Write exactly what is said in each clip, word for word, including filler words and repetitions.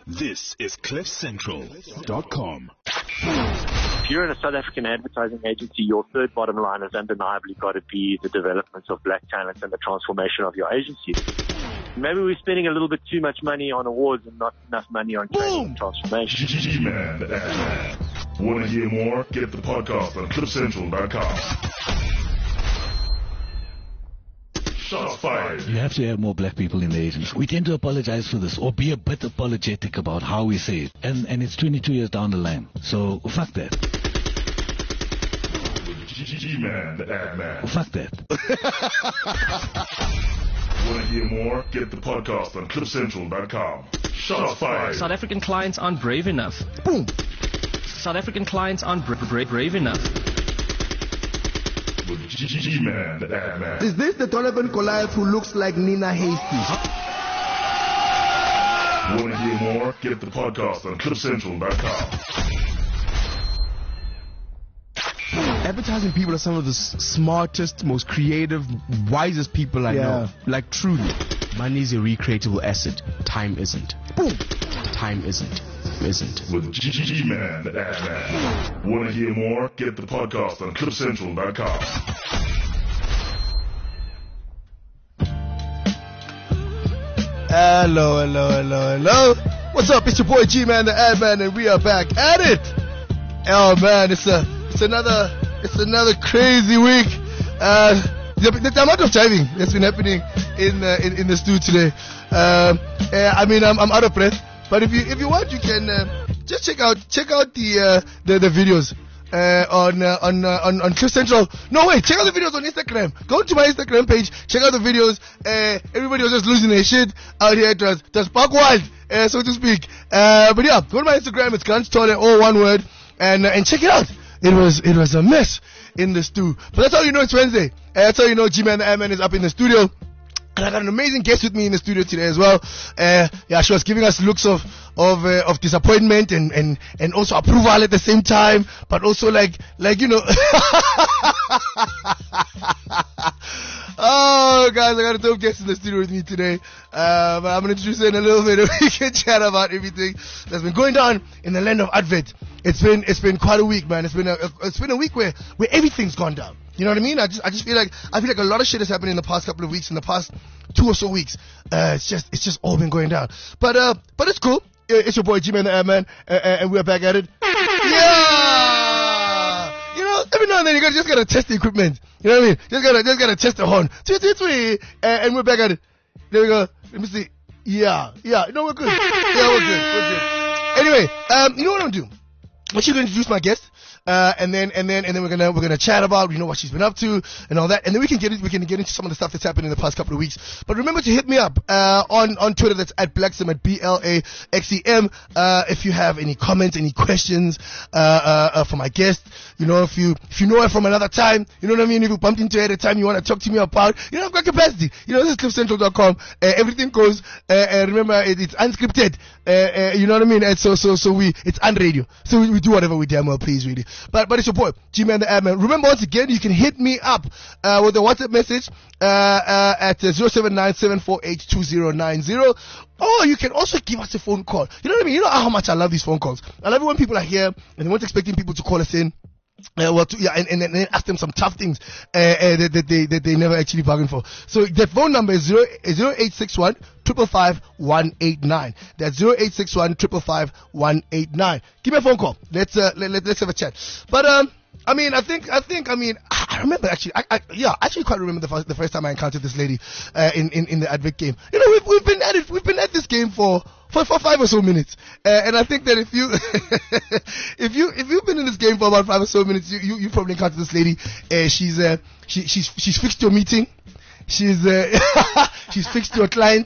This is cliff central dot com. If you're in a South African advertising agency, your third bottom line has undeniably got to be the development of black talent and the transformation of your agency. Maybe we're spending a little bit too much money on awards and not enough money on training and transformation. G-Man, the ad man. Want to hear more? Get the podcast on cliff central dot com. Shots fired. You have to have more black people in the agency. We tend to apologize for this or be a bit apologetic about how we say it. And and it's twenty-two years down the line. So fuck that. G-Man, the ad man. Fuck that. Want to hear more? Get the podcast on cliff central dot com. Shots fired. South African clients aren't brave enough. Boom. South African clients aren't bra- bra- brave enough. G-Man, the ad man. Is this the Donovan Goliath who looks like Nina Hasty? Want to hear more? Get the podcast on cliff central dot com. Advertising people are some of the s- smartest, most creative, wisest people I Yeah. know. Like, truly. Money is a recreatable asset. Time isn't. Boom. Time isn't. Isn't. With G-Man, the ad man. Want to hear more? Get the podcast on cliff central dot com. Hello, hello, hello, hello. What's up? It's your boy G-Man, the ad man, and we are back at it. Oh man, it's a, it's another, it's another crazy week. Uh, the, the amount of driving that's been happening in uh, in, in the studio today. Um, uh, I mean, I'm I'm out of breath. But if you if you want, you can uh, just check out check out the uh, the the videos. Uh, on uh, on uh, on on Cliff Central. No wait, check out the videos on Instagram. Go to my Instagram page. Check out the videos. Uh, everybody was just losing their shit out here. It was, it was buck wild, uh, so to speak. Uh, but yeah, go to my Instagram. It's Guns Toilet, all one word, and uh, and check it out. It was it was a mess in the stew. But that's how you know it's Wednesday. Uh, that's how you know G-Man the Ad-Man is up in the studio. And I got an amazing guest with me in the studio today as well. Uh, yeah, she was giving us looks of of uh, of disappointment and, and, and also approval at the same time, but also like like you know. Oh, guys, I got a dope guest in the studio with me today. Uh, but I'm gonna introduce her in a little bit, and we can chat about everything that's been going on in the land of Advert. It's been it's been quite a week, man. It's been a it's been a week where where everything's gone down. You know what I mean? I just, I just feel like, I feel like a lot of shit has happened in the past couple of weeks, in the past two or so weeks. Uh, it's just, it's just all been going down. But, uh, but it's cool. It's your boy G-Man the Ad-Man, uh, and we're back at it. Yeah! You know, every now and then you gotta, just gotta test the equipment. You know what I mean? Just gotta, just gotta test the horn. Tweet, tweet, tweet. And, and we're back at it. There we go. Let me see. Yeah, yeah. No, we're good. Yeah, we're good. We're good. Anyway, um, you know what I'm gonna do? I'm actually gonna introduce my guest. Uh, and then, and then, and then we're gonna, we're gonna chat about, you know, what she's been up to and all that. And then we can get it, we can get into some of the stuff that's happened in the past couple of weeks. But remember to hit me up, uh, on, on Twitter. That's at Blaxem, at B L A X E M. Uh, if you have any comments, any questions, uh, uh, uh, for my guest, you know, if you, if you know her from another time, you know what I mean? If you bumped into her at a time you want to talk to me about, you know, I've got capacity. You know, this is cliff central dot com. Uh, everything goes, uh, uh remember, it, it's unscripted. Uh, uh, you know what I mean? And so, so, so we, it's unradio. So we, we do whatever we damn well please, really. But, but it's your boy, G-Man the Ad-Man. Remember, once again, you can hit me up, uh, with a WhatsApp message, uh, uh, at uh, zero seven nine seven four eight two zero nine zero. Or you can also give us a phone call. You know what I mean? You know how much I love these phone calls. I love it when people are here and they weren't expecting people to call us in. Uh, well, to, yeah, and, and, and then ask them some tough things uh, uh, that, that they that they never actually bargained for. So the phone number is zero zero eight six one triple five one eight nine. That's zero eight six one triple five one eight nine. Give me a phone call. Let's uh, let, let, let's have a chat. But um. I mean, I think, I think, I mean, I remember actually, I, I yeah, I actually quite remember the first, the first time I encountered this lady, uh, in, in, in the Advert game. You know, we've, we've been at it, we've been at this game for, for, for five or so minutes. Uh, and I think that if you, if you, if you've been in this game for about five or so minutes, you, you, you probably encountered this lady. Uh, she's, uh, she, she's, she's fixed your meeting. She's, uh, she's fixed your client.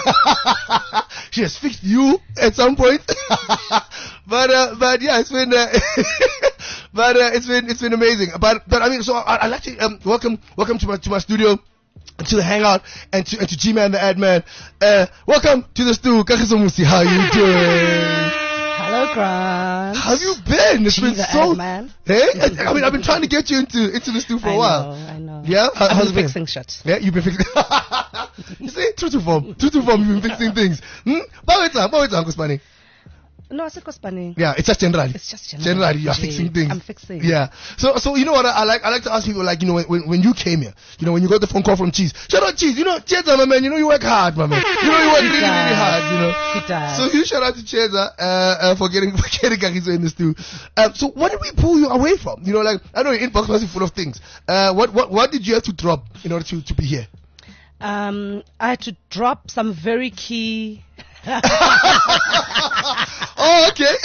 She has fixed you at some point. but, uh, but yeah, it's been, uh, but, uh, it's been, it's been amazing. But, but I mean, so I, I'd like to, um, welcome, welcome to my, to my studio, to the hangout, and to, and to G-Man the Ad-Man. Uh, welcome to the stew. Kagiso Musi, how you doing? Hello, Grant. How have you been? It's Gee, been the so. Ad-Man. Hey, I, I mean, I've been trying to get you into into the stew for I a while. know, I know. Yeah, How, I've how's been it fixing shit. Yeah, you've been fixing. You see, true to form, true to form. You've been fixing things. Hmm. Bawetsa, bawetsa, Uncle Spanny. No, I said Kospaneng. Yeah, it's just generally. It's just generally. Generally, you're Jay, fixing things. I'm fixing. Yeah. So, so you know what? I, I like. I like to ask people, like, you know, when, when you came here, you know, when you got the phone call from Cheese. Shout out Cheese. You know, Cheza, my man. You know, you work hard, my man. You know, you work really, really hard. You know. He does. So you shout out to Cheza uh, uh, for getting for getting Kagiso in the stew. Um, so what did we pull you away from? You know, like I know your inbox was full of things. Uh, what what what did you have to drop in order to to be here? Um, I had to drop some very key. Oh, okay.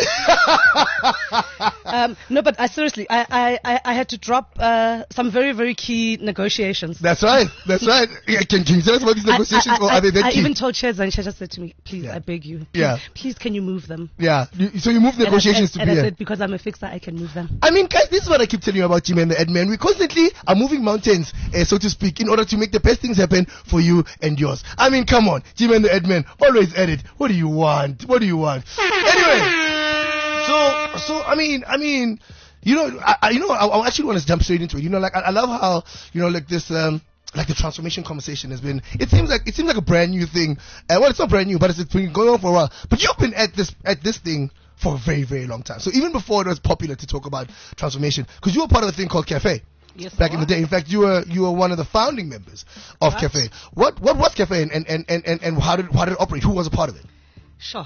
um, no, but I seriously, I, I, I, I had to drop uh, some very, very key negotiations. That's right. That's right. Yeah, can, can you tell us about these negotiations, I, I, or are they that I, I key? even told Cheza, and Cheza said to me, "Please, Yeah. I beg you, please, Yeah. please, can you move them?" Yeah. You, so you moved And I- negotiations and, to be and I here. said, because I'm a fixer, I can move them. I mean, guys, this is what I keep telling you about Jim and the Edman. We constantly are moving mountains, uh, so to speak, in order to make the best things happen for you and yours. I mean, come on, Jim and the Edman, always at it. What do you want? What do you want? Anyway, so, so I mean, I mean, you know, I, I you know, I, I actually want to jump straight into it. You know, like I, I love how, you know, like this, um, like the transformation conversation has been. It seems like it seems like a brand new thing. Uh, well, it's not brand new, but it's been going on for a while. But you've been at this at this thing for a very, very long time. So even before it was popular to talk about transformation, because you were part of a thing called Cafe. Yes, Back I in the was. day. In fact, you were you were one of the founding members of Right. Cafe. What what was Cafe and, and, and, and, and how did how did it operate? Who was a part of it? Sure.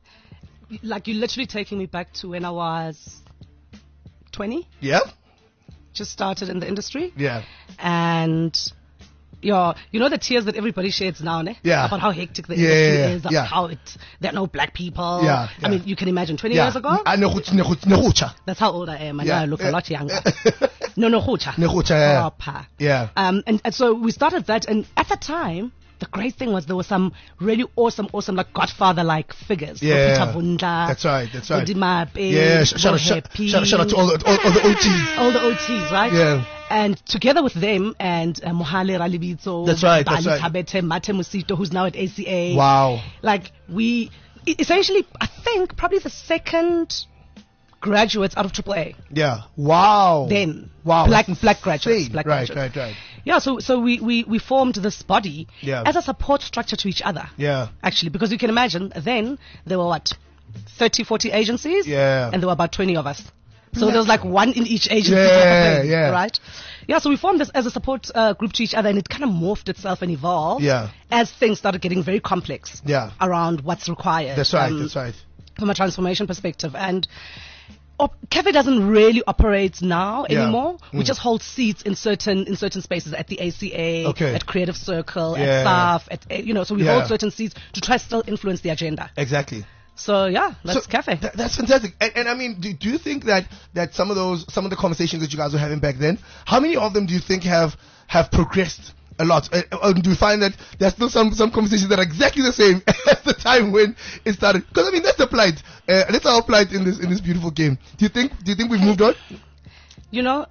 Like, you're literally taking me back to when I was twenty, Yeah? just started in the industry. Yeah. And, yeah, you know the tears that everybody sheds now, ne? Yeah. About how hectic the Yeah, industry yeah, is, about yeah. how it, there are no black people. Yeah, I yeah. mean, you can imagine twenty Yeah. years ago. Ah, Nehuch- Nehuch- Nehucha. That's how old I am. I know Yeah. I look Yeah. a lot younger. no, no, Hocha. Nehucha, yeah. Proper. Yeah. Um, and, and so we started that, and at the time, the great thing was there were some really awesome, awesome, like Godfather-like figures. So Yeah. Peter Vundla. That's right, that's right. Odimape, Yeah, sh- shout, out- shout, Happy, shout, shout out to all the, all, all the O Ts. all the O Ts, right? Yeah. And together with them and uh, Mohale Ralibitso, That's right, that's Bali right. Tabete, Mate Musito, who's now at A C A. Wow. Like, we, e- essentially, I think, probably the second graduates out of triple A. Yeah. Wow. Then. Wow. Black, That's black graduates. insane. Black right, graduates. right, right. Yeah, so so we, we, we formed this body Yeah. as a support structure to each other. Yeah. Actually, because you can imagine, then there were what, thirty, forty agencies? Yeah. And there were about twenty of us. So there was like one in each agency. Yeah, type of thing, yeah. Right? Yeah, so we formed this as a support uh, group to each other, and it kind of morphed itself and evolved Yeah. as things started getting very complex Yeah. around what's required. That's right, um, that's right. From a transformation perspective. And op- Cafe doesn't really operate now Yeah. anymore. We Mm. just hold seats in certain in certain spaces at the A C A, Okay. at Creative Circle, Yeah. at S A F, at uh, you know. So we Yeah. hold certain seats to try to still influence the agenda. Exactly. So yeah, that's So, Cafe. th- that's fantastic. And, and I mean, do, do you think that, that some of those, some of the conversations that you guys were having back then, how many of them do you think have, have progressed a lot? Uh, or do you find that there's still some, some conversations that are exactly the same as the time when it started? Because I mean, that's the plight. Uh, that's our plight in this, in this beautiful game. Do you think, do you think we've moved on? You know,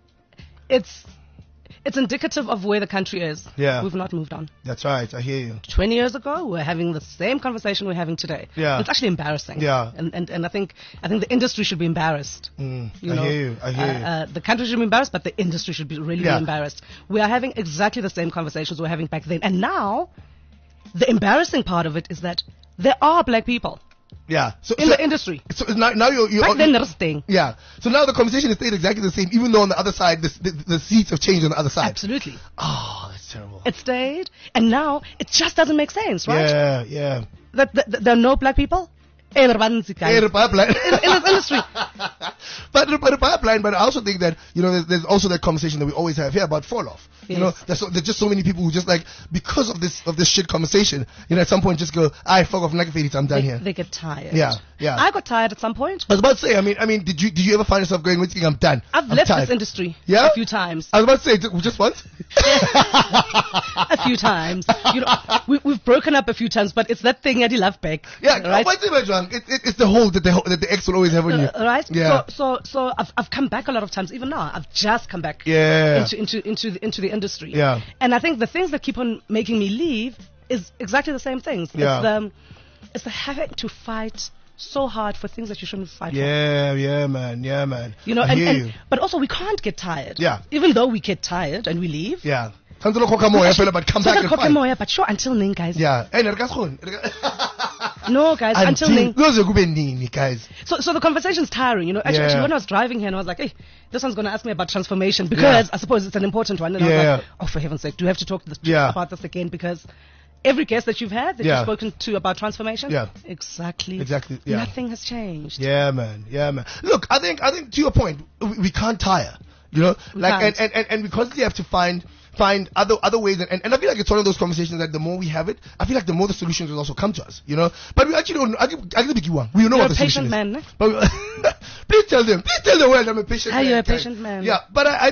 it's it's indicative of where the country is. Yeah. We've not moved on. That's right. I hear you. twenty years ago, we're having the same conversation we're having today. Yeah. It's actually embarrassing. Yeah. And, and, and I think, I think the industry should be embarrassed. Mm, You I know, hear you. I hear uh, you. Uh, the country should be embarrassed, but the industry should be really, Yeah. really embarrassed. We are having exactly the same conversations we were having back then. And now, the embarrassing part of it is that there are black people Yeah. So, in so, the industry. so now, now you're, you're Back then, there was thing. yeah. So now the conversation is stayed exactly the same, even though on the other side, the, the, the seats have changed on the other side. Absolutely. Oh, that's terrible. It stayed, and now it just doesn't make sense, right? Yeah, yeah. That, that, that there are no black people in the Hey, the pipeline. in, in this industry. but, but the pipeline, but I also think that, you know, there's, there's also that conversation that we always have here about fall off. You Yes. know, there's, so, there's just so many people who just like, because of this, of this shit conversation, you know, at some point just go, I fuck off, like I'm done They, here. they get tired. Yeah, yeah. I got tired at some point. I was about to say, I mean, I mean, did you, did you ever find yourself going, wait, I'm done. I've I'm left tired. this industry Yeah? a few times. I was about to say, ju- just once? a few times. You know, we, we've broken up a few times, but it's that thing that you love back. Yeah, right. what's it, John? It, it, it's the hold that the, that the ex will always have on you. Uh, right. Yeah. So, so, so I've I've come back a lot of times. Even now, I've just come back. Yeah. Into into into the, into the industry. Yeah. And I think the things that keep on making me leave is exactly the same things. Yeah. It's the it's the having to fight so hard for things that you shouldn't fight for. Yeah, yeah, man, yeah, man. You know, I and, hear and you. but also we can't get tired. Yeah. Even though we get tired and we leave. Yeah. Tanto lo koka moya, fela, but come So back that and cocky fight. moya, but sure until then, guys. Yeah. Hey, re ka se kgone. Re ka- No, guys, until then. Those are good nini, guys. So, so the conversation's tiring, you know. Actually, Yeah. actually, when I was driving here, and I was like, hey, this one's going to ask me about transformation because Yeah. I suppose it's an important one. And I Yeah, was like, yeah. oh, for heaven's sake, do you have to talk this, Yeah. about this again? Because every guest that you've had, that Yeah. you've spoken to about transformation, Yeah. exactly, Exactly, yeah. nothing has changed. Yeah, man. Yeah, man. Look, I think, I think to your point, we, we can't tire. You know, We like, and, can't. and, and, and we constantly have to find, find other, other ways. And, and, and I feel like it's one of those conversations that the more we have it, I feel like the more the solutions will also come to us, you know. But we actually don't, I give, I give you one. We don't know You're what a the solution patient is. man, eh? But we- please tell them, please tell the world I'm a patient Ah, man. you're a guys. patient man. Yeah, but I,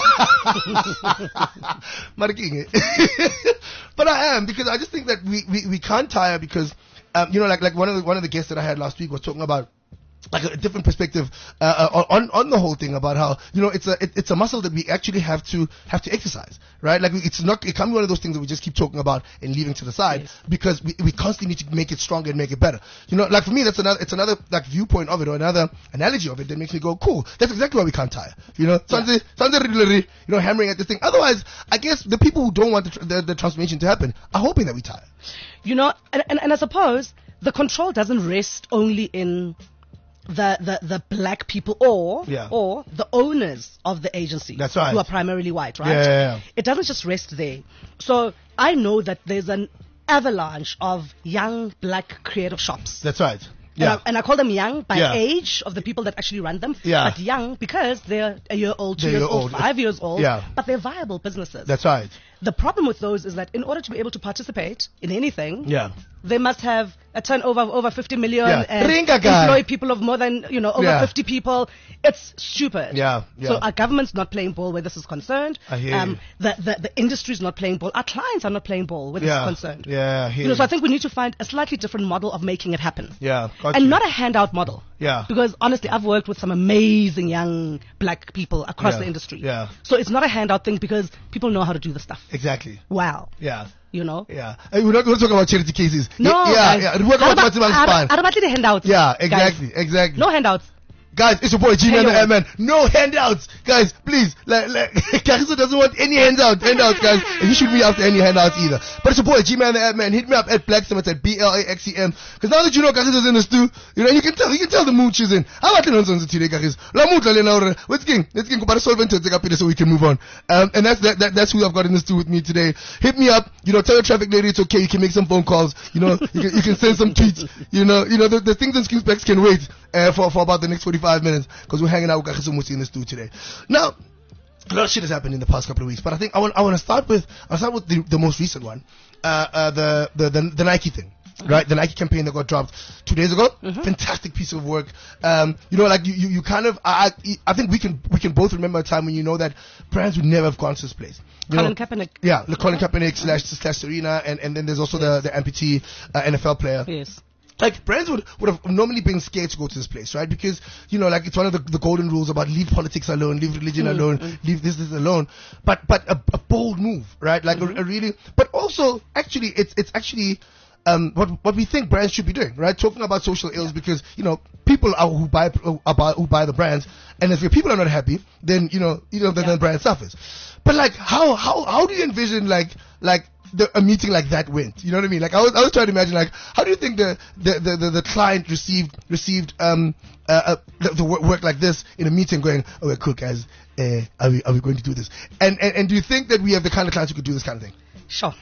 I Marking it. But I am, because I just think that we, we, we can't tire because, um, you know, like, like one of the, one of the guests that I had last week was talking about like a different perspective uh, uh, on on the whole thing about how, you know, it's a it, it's a muscle that we actually have to have to exercise, right? Like we, it's not, it can't be one of those things that we just keep talking about and leaving to the side, Yes. because we, we constantly need to make it stronger and make it better. You know, like for me, that's another it's another like viewpoint of it, or another analogy of it that makes me go, cool. That's exactly why we can't tire. You know, Sanze, Sanze regularly, you know, hammering at this thing. Otherwise, I guess the people who don't want the, tr- the, the transformation to happen are hoping that we tire. You know, and, and, and I suppose the control doesn't rest only in the, the, the black people or Yeah. or the owners of the agency, That's right. who are primarily white, right? Yeah, yeah, yeah. It doesn't just rest there. So I know that there's an avalanche of young black creative shops. That's right. And, Yeah. I, and I call them young by Yeah. age of the people that actually run them, Yeah. but young because they're a year old, two They're years year old, old. five years old, Yeah. but they're viable businesses. That's right. The problem with those is that in order to be able to participate in anything, Yeah. they must have a turnover of over fifty million Yeah. and Ringa guy. employ people of more than, you know, over Yeah. fifty people. It's stupid. Yeah, yeah. So our government's not playing ball where this is concerned. I hear you. the, the, the industry's not playing ball. Our clients are not playing ball where Yeah. this is concerned. Yeah. I hear You know, so I you. think we need to find a slightly different model of making it happen. Yeah. Got And you. not a handout model. Yeah. Because honestly, I've worked with some amazing young black people across Yeah. the industry. Yeah. So it's not a handout thing because people know how to do the stuff. Exactly. Wow. Yeah. You know? Yeah. Hey, we're not going to talk about charity cases. No. Yeah. guys. Yeah. Work I out don't- what's in my I don't- spine. I don't want the handouts. Yeah. guys. Exactly. Exactly. No handouts. Guys, it's your boy G-Man the Hey, yo. Ad-Man. No handouts. Guys, please. Like, like, Kagiso doesn't want any handout, handouts, guys. And he shouldn't be after any handouts either. But it's your boy G-Man the Ad-Man. Hit me up at Black Summit at B L A X E M. Because now that you know Kagiso's in the stew, you know, you can tell, you can tell the mood she's in. How about the nonsense today, Kagiso? La mutla le naura. Let's king. Let's king. But solve into take up so we can move on. Um, and that's, that, that, that's who I've got in the stew with me today. Hit me up. You know, tell your traffic lady it's okay. You can make some phone calls. You know, you can, you can send some tweets. You know, you know, the, the things and skills specs can wait, uh, for, for about the next forty-five minutes. Because we're hanging out with Kagiso Musi in the stew today. Now, a lot of shit has happened in the past couple of weeks, but I think I want I want to start with I'll start with the, the most recent one, uh, uh, the, the the the Nike thing, right? The Nike campaign that got dropped two days ago. Fantastic piece of work. Um, you know, like you, you, you kind of I I I think we can we can both remember a time when you know that brands would never have gone to this place. You Colin know, Kaepernick. yeah, the Colin Kaepernick slash slash Serena, and and then there's also the the amputee uh, N F L player. Yes. Like brands would, would have normally been scared to go to this place, right? Because, you know, like it's one of the, the golden rules about leave politics alone, leave religion Mm, alone, mm. leave this, this alone. But, but a, a bold move, right? Like Mm-hmm. a, a really, but also actually it's, it's actually, um, what, what we think brands should be doing, right? Talking about social ills because, you know, people are who buy, are buy, who buy the brands. And if your people are not happy, then, you know, you know, then Yeah. the brand suffers. But like, how, how, how do you envision like, like, the, a meeting like that went? You know what I mean? Like I was, I was trying to imagine, like, how do you think the the, the, the, the client received received um uh, uh the, the work, work like this in a meeting, going, oh, we're cool, guys. Uh, are we are we going to do this? And, and and do you think that we have the kind of clients who could do this kind of thing? Sure.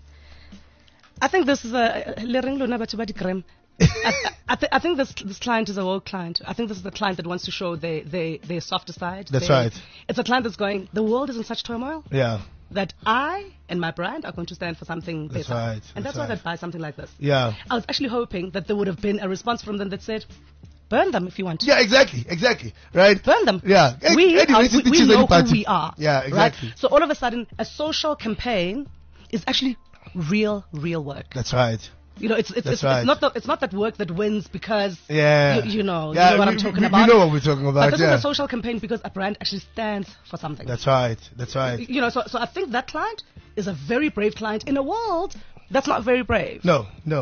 I think this is a le reng lona batho ba di-gram. I, I, th- I think this this client is a woke client. I think this is the client that wants to show their they their softer side. That's They- right. It's a client that's going, the world is in such turmoil Yeah, that I and my brand are going to stand for something That's better. right, And that's that's why right. they'd buy something like this. yeah, I was actually hoping that there would have been a response from them that said, burn them if you want. yeah. Exactly, exactly. Right. Burn them. Yeah. Eh, We, anyway, are, it's we, the we cheese know and party. who we are. Yeah, right? exactly. So all of a sudden, a social campaign is actually real, real work. That's right. You know, it's it's That's it's, right. it's not the, it's not that work that wins because Yeah. you, you know Yeah, you know what we, I'm talking we, about. We know what we're talking about. But this yeah. is a social campaign because a brand actually stands for something. That's right. That's right. You know, so so I think that client is a very brave client in a world that's not very brave. No, no.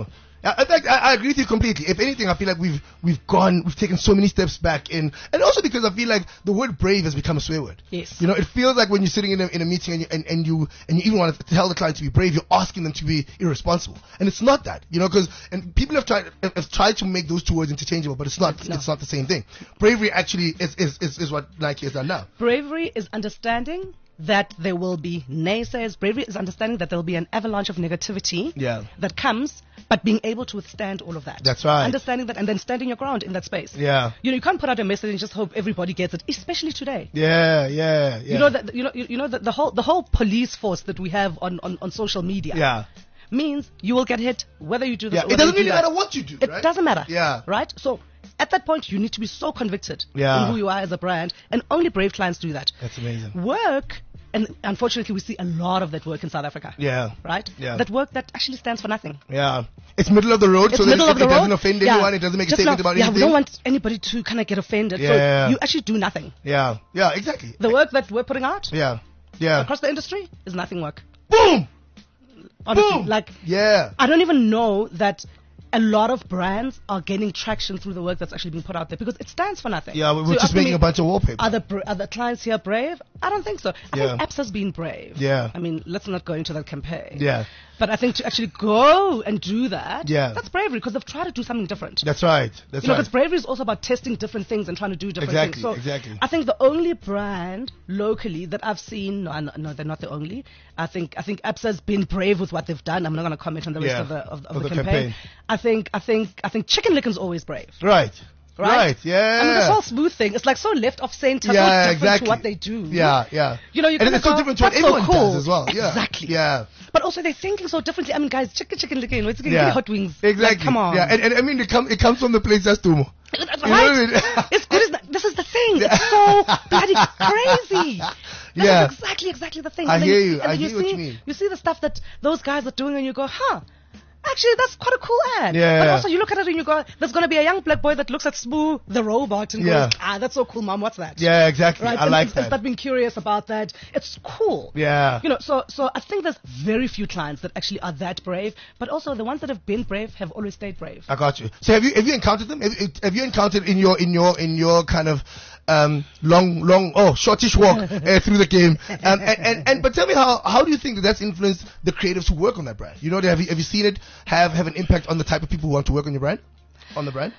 I, in fact, I, I agree with you completely. If anything, I feel like we've we've gone, we've taken so many steps back in, and also because I feel like the word brave has become a swear word. Yes. You know, it feels like when you're sitting in a, in a meeting and you, and, and you and you even want to tell the client to be brave, you're asking them to be irresponsible, and it's not that. You know, because and people have tried have, have tried to make those two words interchangeable, but it's not. It's, no. it's not the same thing. Bravery actually is is, is is what Nike has done now. Bravery is understanding that there will be naysayers. Bravery is understanding that there will be an avalanche of negativity Yeah. that comes, but being able to withstand all of that. That's right. Understanding that and then standing your ground in that space. Yeah. You know, you can't put out a message and just hope everybody gets it, especially today. Yeah, yeah, yeah. You know that you know you, you know that the whole the whole police force that we have on, on, on social media Yeah. means you will get hit whether you do this Yeah. or It whether doesn't you do really that. matter what you do. It right? doesn't matter. Yeah. Right? So at that point you need to be so convicted Yeah. in who you are as a brand, and only brave clients do that. That's amazing. Work, and unfortunately we see a lot of that work in South Africa. Yeah. Right? Yeah. That work that actually stands for nothing. Yeah. It's middle of the road, It's so that middle it, of the it road. doesn't offend Yeah. anyone. It doesn't make a Just statement not- about yeah, anything. we don't want anybody to kind of get offended. Yeah. So you actually do nothing. Yeah. Yeah. Exactly. The work that we're putting out Yeah. Yeah. across the industry is nothing work. Boom. Honestly, Boom. like Yeah. I don't even know that a lot of brands are gaining traction through the work that's actually being put out there because it stands for nothing. Yeah. We're So you're just asking making me, a bunch of wallpaper. Are the, br- are the clients here brave? I don't think so. I Yeah. think Apps has been brave. Yeah. I mean, let's not go into that campaign. Yeah. But I think to actually go and do that, Yeah. that's bravery because they've tried to do something different. That's right. That's You know, right. because bravery is also about testing different things and trying to do different Exactly, things. So exactly. I think the only brand locally that I've seen, no, I- no, they're not the only. I think I think Apps has been brave with what they've done. I'm not going to comment on the rest Yeah, of the of, of of the, the campaign. campaign. I think I think I think Chicken Licken's always brave. Right. Right? Right. Yeah. I mean, this whole smooth thing, it's like so left of center, so yeah. different Exactly. to what they do. Yeah. Yeah. You know, you and kinda it's so go, different to what "That's so everyone cool." does as well. Yeah. Exactly. Yeah. But also they're thinking so differently. I mean, guys, chicken, chicken, licken, it's getting Yeah. hot wings. Exactly. Like, come on. Yeah. And, and I mean, it, come, it comes from the place that's Tumo. That's You know right. what I mean? It's good as that. This is the thing. It's so bloody crazy. This Yeah. is exactly, exactly the thing. I And then hear you. and I then hear what see, you mean. You see the stuff that those guys are doing, and you go, huh? Actually, that's quite a cool ad. Yeah. But also, you look at it and you go, there's going to be a young black boy that looks at Spoo, the robot, and Yeah. goes, ah, that's so cool, mom. What's that? Yeah. Exactly. Right? I and, like and, that. and start being curious about that. It's cool. Yeah. You know, so so I think there's very few clients that actually are that brave, but also the ones that have been brave have always stayed brave. I got you. So have you have you encountered them? Have, have you encountered in your in your in your kind of um, long long oh shortish walk uh, through the game? Um, and, and and but tell me how how do you think that that's influenced the creatives who work on that brand? You know, have you have you seen it have have an impact on the type of people who want to work on your brand, on the brand?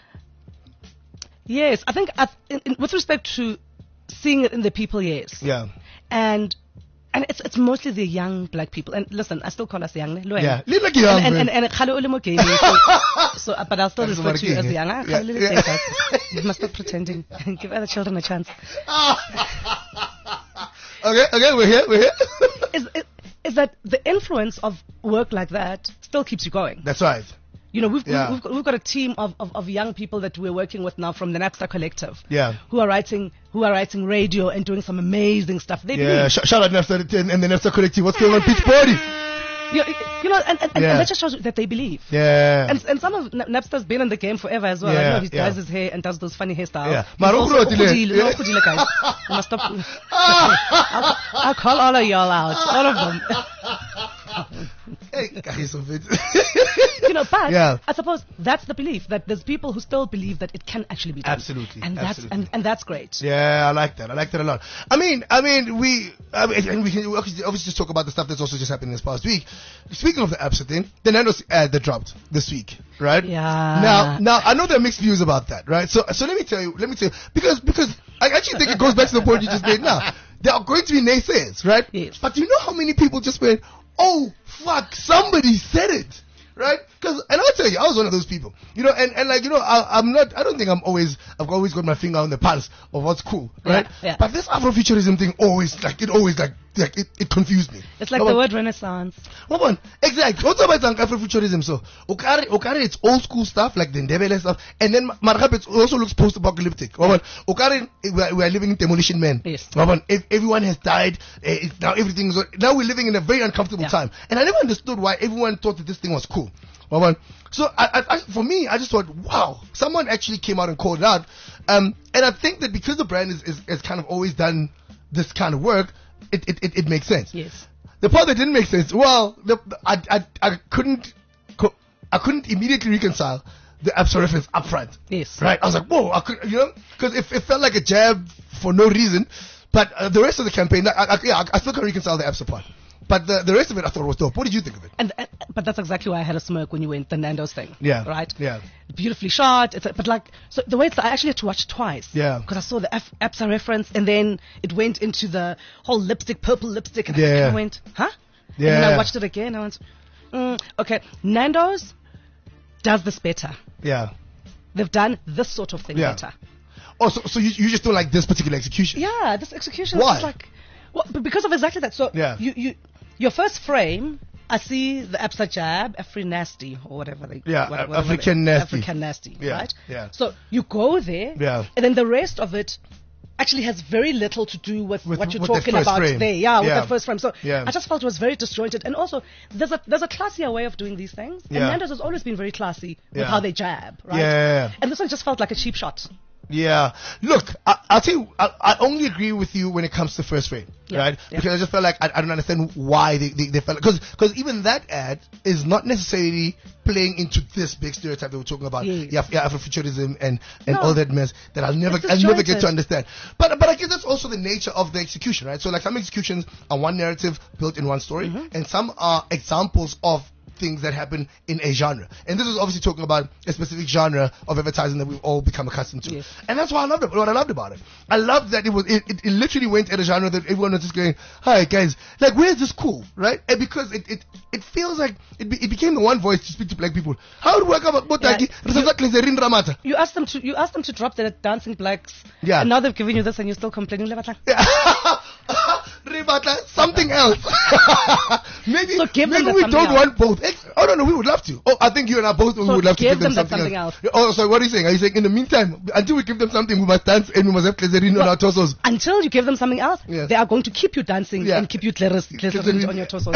Yes, I think I, in, in, with respect to seeing it in the people, yes. Yeah. And and it's it's mostly the young black people. And listen, I still call us young. ne? Lo Yeah. wena. Little like young, And and man. and, and, khale o le mo gaming, so, so uh, but I'll still That's refer what to you it as is. young. Ah, Yeah, khale le yeah. teng, guys. You must stop pretending. Give other children a chance. Okay, okay, we're here, we're here. Is, is is that the influence of work like that still keeps you going? That's right. You know, we've, Yeah. we've, got, we've got a team of, of, of young people that we're working with now from the Napster Collective. Yeah. Who are writing, who are writing radio and doing some amazing stuff. They Yeah, believe. sh- shout out Napster and, and the Napster Collective. What's going on, Pitch Party? You, you know, and, and, and Yeah. that just shows you that they believe. Yeah. And, and some of Na- Napster's been in the game forever as well. Yeah, I know he yeah. dyes his hair and does those funny hairstyles. Yeah. He's Maar also ook groot, ukudile, yeah. no, ukudile, guys. You must stop. I'll, I'll call all of y'all out, all of them. Hey, guys, of it. You know, but Yeah. I suppose that's the belief that there's people who still believe that it can actually be done. Absolutely, and that's absolutely. and, and that's great. Yeah, I like that. I like that a lot. I mean, I mean, we, I mean, and we can obviously, obviously just talk about the stuff that's also just happened this past week. Speaking of the Absa thing, the Nando's ad that dropped this week, right? Yeah. Now, now I know there are mixed views about that, right? So, so let me tell you, let me tell you, because because I actually think it goes back to the point you just made now. There are going to be naysayers, right? Yes. But you know how many people just went, "Oh fuck, somebody said it." Right? Because, and I'll tell you, I was one of those people. You know, and, and like, you know, I, I'm not, I don't think I'm always, I've always got my finger on the pulse of what's cool, right? Yeah, yeah. But this Afrofuturism thing always, like, it always, like, like it, it confused me. It's like Come the on. word renaissance. Come on. Exactly. What's about Afrofuturism? So, Okare, Okare, it's old school stuff, like the Ndebele stuff, and then Marhab, it also looks post-apocalyptic. Come on. Okare, we are, we are living in Demolition Man. Yes. Come on. If everyone has died, eh, it's now everything's, now we're living in a very uncomfortable Yeah. time. And I never understood why everyone thought that this thing was cool. Come on. So, I, I, I, for me, I just thought, wow, someone actually came out and called it out. Um, and I think that because the brand is, is, is kind of always done this kind of work, it, it, it, it makes sense. Yes. The part that didn't make sense, well, the, I, I, I couldn't, co- I couldn't immediately reconcile the Absa reference up front. Yes. Right? I was like, whoa, I could, you know, because it, it felt like a jab for no reason. But uh, the rest of the campaign, I, I, yeah, I, I still can reconcile the Absa part. But the, the rest of it I thought was dope. What did you think of it? And, and but that's exactly why I had a smirk when you went the Nando's thing. Yeah. Right. Yeah. Beautifully shot. It's a, but like so the way it's I actually had to watch it twice. Yeah. Because I saw the F, Absa reference and then it went into the whole lipstick, purple lipstick, and Yeah. I went, huh? Yeah. And then I watched it again. I went, mm, okay, Nando's does this better. Yeah. They've done this sort of thing Yeah. better. Oh, so, so you, you just don't like this particular execution? Yeah, this execution Why? is like, well, b- because of exactly that. So Yeah. you, you, your first frame, I see the Absa jab, Afri nasty or whatever they, Yeah, what- Af- whatever African they- nasty. African nasty, Yeah, right? yeah. So you go there, Yeah. and then the rest of it actually has very little to do with, With- what you're with the talking first about frame. there. Yeah, with Yeah. that first frame. So Yeah. I just felt it was very disjointed. And also, there's a there's a classier way of doing these things. Yeah. And Nando's has always been very classy with Yeah. how they jab, right? Yeah, yeah, yeah. And this one just felt like a cheap shot. Yeah. Look, I, I'll tell you, I, I only agree with you when it comes to first frame, Yeah, right? yeah. Because I just felt like I, I don't understand why they, they, they felt, because because even that ad is not necessarily playing into this big stereotype that we're talking about, Yes. yeah, yeah, Afrofuturism and, and No. all that mess that I'll never, It's I'll never get disjointed. to understand. But, but I guess that's also the nature of the execution, right? So like some executions are one narrative built in one story, Mm-hmm. and some are examples of things that happen in a genre. And this is obviously talking about a specific genre of advertising that we've all become accustomed to. Yes. And that's why I loved it, what I loved about it. I loved that it was, it, it, it literally went at a genre that everyone was just going, hi guys, like where is this cool, right? And because it, it, it feels like it, be, it became the one voice to speak to black people. How do we work about Botaki? Ramata? You asked them to you asked them to drop the dancing blacks. Yeah. And now they've given you this and you're still complaining. Lebatlang. Rebata, something else. maybe So give them maybe the we something don't else. want both. Ex- Oh no, no, we would love to. Oh, I think you and I both we So would love to give give them, them the something, something else. Oh, so what are you saying? Are you saying in the meantime, until we give them something, we must dance and we must have Cleserino on our torsos? Until you give them something else, Yes. they are going to keep you dancing Yeah. and keep you glycerin Glycerin. on your torso.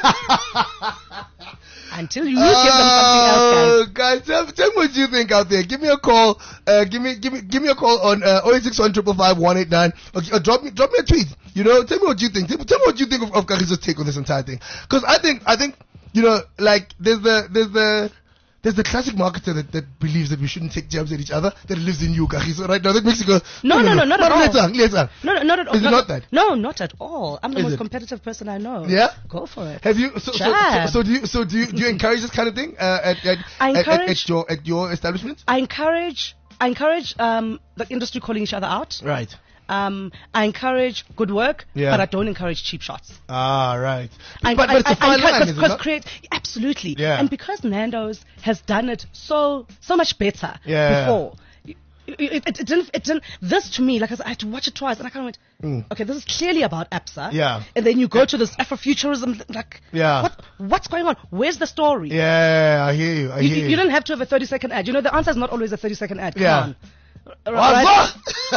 Until you give them something else, Oh, guys. guys, tell, tell me what you think out there. Give me a call. Uh, give me, give me, give me a call on uh, oh eight six one five five five one eight nine. Or, or drop me, drop me a tweet. You know, tell me what you think. Tell, tell me what you think of, of Kagiso's take on this entire thing. Because I think, I think, you know, like there's the, there's the. There's the classic marketer that, that believes that we shouldn't take jabs at each other, that lives in you, Kagiso, right now. That makes you go, No, no, no, not at all. Let's on, let's on. No, no, not at all. Is it not that? No, not at all. I'm the Is most it? competitive person I know. Yeah? Go for it. Have you, so, so, so, Jab. so do you, so do you, do you encourage this kind of thing, uh, at, at, I at, at, encourage- at your, at your establishment? I encourage, I encourage um, the industry calling each other out. Right. Um, I encourage good work, Yeah. but I don't encourage cheap shots. Ah, right. I, but, I, but it's a I, fine I, line, because, is it because not? create absolutely, Yeah. and because Nando's has done it so so much better Yeah. before. It, it, it didn't. It didn't. This to me, like I said, I had to watch it twice, and I kind of went, okay, this is clearly about Absa. Mm. Yeah. And then you go to this Afrofuturism, like, Yeah. what, what's going on? Where's the story? Yeah, I hear you. I You, hear you, you. you don't have to have a thirty second ad. You know, the answer is not always a thirty second ad. Come Yeah. on. Right?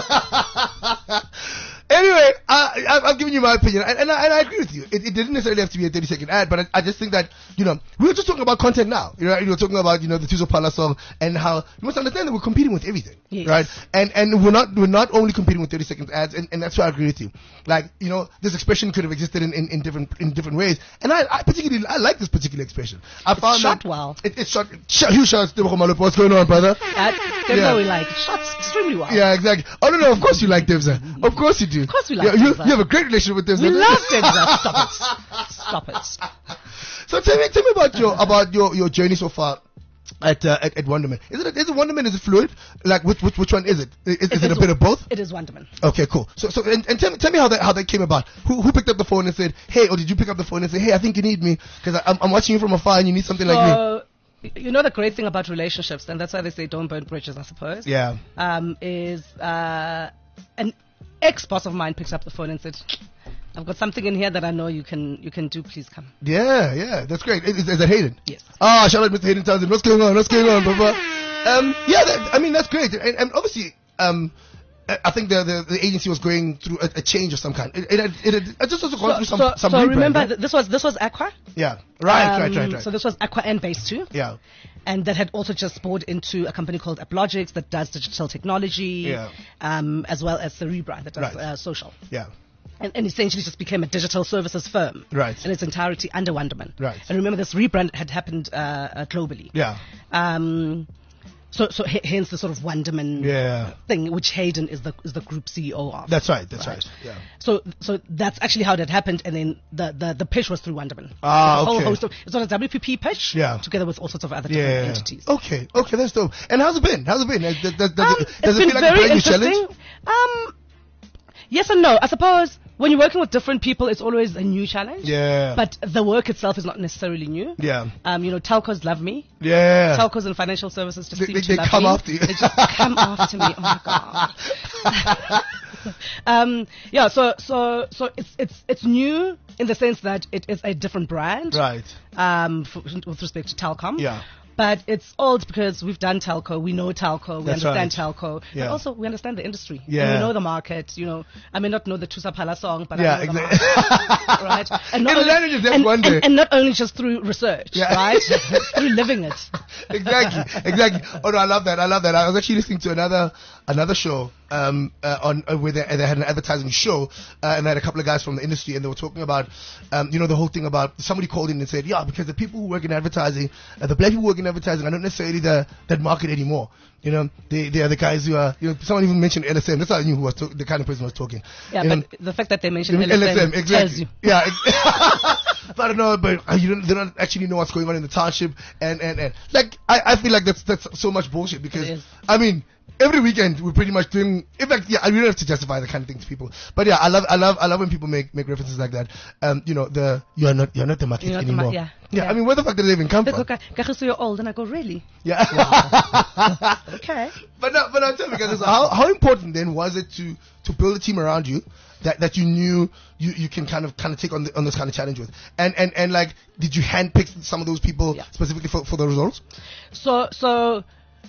Anyway, I, I, I've given you my opinion, and, and, I, and I agree with you. It, it didn't necessarily have to be a thirty second ad, but I, I just think that, you know, we were just talking about content now. You know, you were talking about, you know, the Tuzo Pala song, and how you must understand that we're competing with everything, Yes. right? And and we're not we're not only competing with thirty second ads, and, and that's why I agree with you. Like, you know, this expression could have existed in, in, in different in different ways, and I, I particularly I like this particular expression. I found shot that well. It, it's shot. shot huge shots. What's going on, brother? That's that's Yeah. how we like it. Shots extremely well. Yeah, exactly. Oh no, no, of course you like Devza. Of course you do. Of course we like yeah, you, Devza. you have a great relationship with Devza. We love Devza. Stop it. Stop it. So tell me, tell me about your about your, your journey so far at uh, at, at Wonderman. Is it is it Wonderman? Is it fluid? Like which which, which one is it? Is, is it, is a bit of both? It is Wonderman. Okay, cool. So so and, and tell me tell me how that how that came about. Who who picked up the phone and said, hey, or did you pick up the phone and say, hey, I think you need me because I'm I'm watching you from afar and you need something like me. So, y- you know the great thing about relationships, and that's why they say don't burn bridges, I suppose. Yeah. Um, is uh, an ex-boss of mine picked up the phone and said, I've got something in here that I know you can you can do. Please come. Yeah, yeah, that's great. Is, is that Hayden? Yes. Ah, shout out Mister Hayden Townsend. What's going on? What's going on, Papa? Um, yeah, that, I mean that's great, and, and obviously, um, I I think the, the the agency was going through a, a change of some kind. It, it, had- it, had- it just also gone So, through some so, some so rebrand, remember, right? th- this was this was Aqua. Yeah, right, right, Um, right, right. So this was Aqua and Base two. Yeah, And that had also just bought into a company called AppLogix that does digital technology, Yeah. um, as well as Cerebra that does Right. uh, social. yeah. and, and essentially just became a digital services firm. Right. In its entirety under Wonderman. Right. And remember, this rebrand had happened uh, uh, globally. Yeah. Um, so, so h- hence the sort of Wonderman Yeah. thing, which Hayden is the is the group C E O of. That's right. That's right. Yeah. So, so that's actually how that happened, and then the, the, the pitch was through Wonderman. Ah, There's a whole okay. host of, it's on a W P P pitch, Yeah. together with all sorts of other different Yeah. entities. Okay. Okay. That's dope. And how's it been? How's it been? Does, does, does, Um, it, it's does it been feel like a very brand new interesting. challenge? Um, yes and no. I suppose when you're working with different people, it's always a new challenge. Yeah. But the work itself is not necessarily new. Yeah. Um, you know, telcos love me. Yeah. Telcos and financial services just They- seem they- to they love come me. after you. They just come after me. Oh my god. um, yeah. So so so it's it's it's new in the sense that it is a different brand. Right. Um, f- with respect to Telcom. Yeah. But it's old because we've done telco, we know telco, we That's understand right. telco, Yeah. but also we understand the industry. Yeah. And we know the market. You know, I may not know the Tusapala song, but Yeah, I know the exactly. market, right? And In the languages, that's and, one day. and, and not only just through research, Yeah. right? Through living it. Exactly, exactly. Oh no, I love that. I love that. I was actually listening to another another show um, uh, on uh, where they, they had an advertising show, uh, and they had a couple of guys from the industry, and they were talking about, um, you know, the whole thing about somebody called in and said, yeah, because the people who work in advertising, uh, the black people who work in advertising, are not necessarily the that market anymore. You know, they they are the guys who are. You know, someone even mentioned L S M. That's how I knew who was to- the kind of person who was talking. Yeah, You but know, the fact that they mentioned L S M, L S M exactly. tells you. Yeah. Ex- I don't know, but uh, you don't, they don't actually know what's going on in the township, and and, and like I, I feel like that's that's so much bullshit because It is. I mean every weekend we're pretty much doing. In fact, yeah, we don't have to justify that kind of thing to people, but yeah, I love I love I love when people make, make references like that. Um, you know, the you're not you're not the market You're not the mar- anymore. yeah. yeah, Yeah. I mean, where the fuck did they even come They from? go, "Kagiso, you're old," and I go, really? Yeah. Okay. But no, but I'll tell you guys, how how important then was it to to build a team around you that, that you knew you, you can kind of kind of take on the, on this kind of challenge with, and and and like, did you handpick some of those people Yeah. specifically for, for the results? So so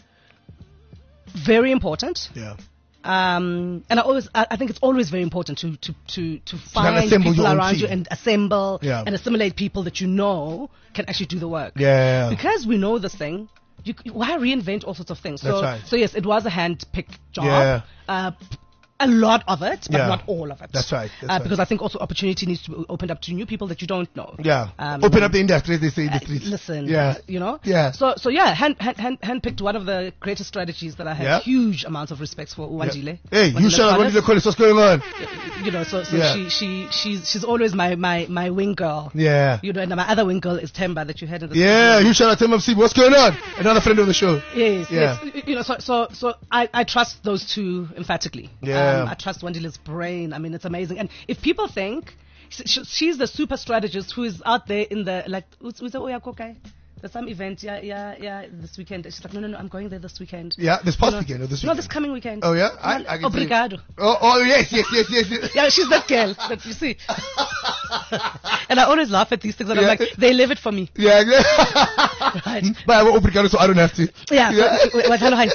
very important. Yeah. Um, and I always, I, I think it's always very important to to to to find assemble people your own around you team. and assemble Yeah. and assimilate people that you know can actually do the work. Yeah. Because we know this thing, you, c- why reinvent all sorts of things? That's so, right. so yes, it was a hand-picked job. Yeah. Uh, p- a lot of it, but Yeah. not all of it. That's right, that's uh, right. Because I think also opportunity needs to be opened up to new people that you don't know. Yeah. Um, Open up the industry, as they say in the uh, streets. listen, Yeah. you know. Yeah. So, so yeah, hand, hand, hand, handpicked one of the greatest strategies that I have Yeah. huge amounts of respect for, Wandile. Hey, you Wandile shut up. Collins. Wandile Collins, what's going on? You know, so, so Yeah. she, she, she's, she's always my, my, my wing girl. Yeah. You know, and my other wing girl is Temba that you had in the Yeah, studio. you shout out to M F C. What's going on? Another friend of the show. Yes, Yeah. yes. You know, so, so, so I, I trust those two emphatically. Yeah. Um, I trust Wandile's brain. I mean, it's amazing. And if people think sh- she's the super strategist who is out there in the, like, who's the Oyakokai? There's some event, yeah, yeah, yeah, this weekend. She's like, no, no, no, I'm going there this weekend. Yeah, this past You know, weekend or this No, weekend? this coming weekend. Oh, yeah? I, I- I can see- Obrigado. Oh, oh, yes, yes, yes, yes. yes. Yeah, she's that girl that you see. And I always laugh at these things and I'm Yeah. like, they live it for me. Yeah, exactly. Right. But I won't obrigado, so I don't have to. Yeah. Yeah. so- wait, wait, hello, hi.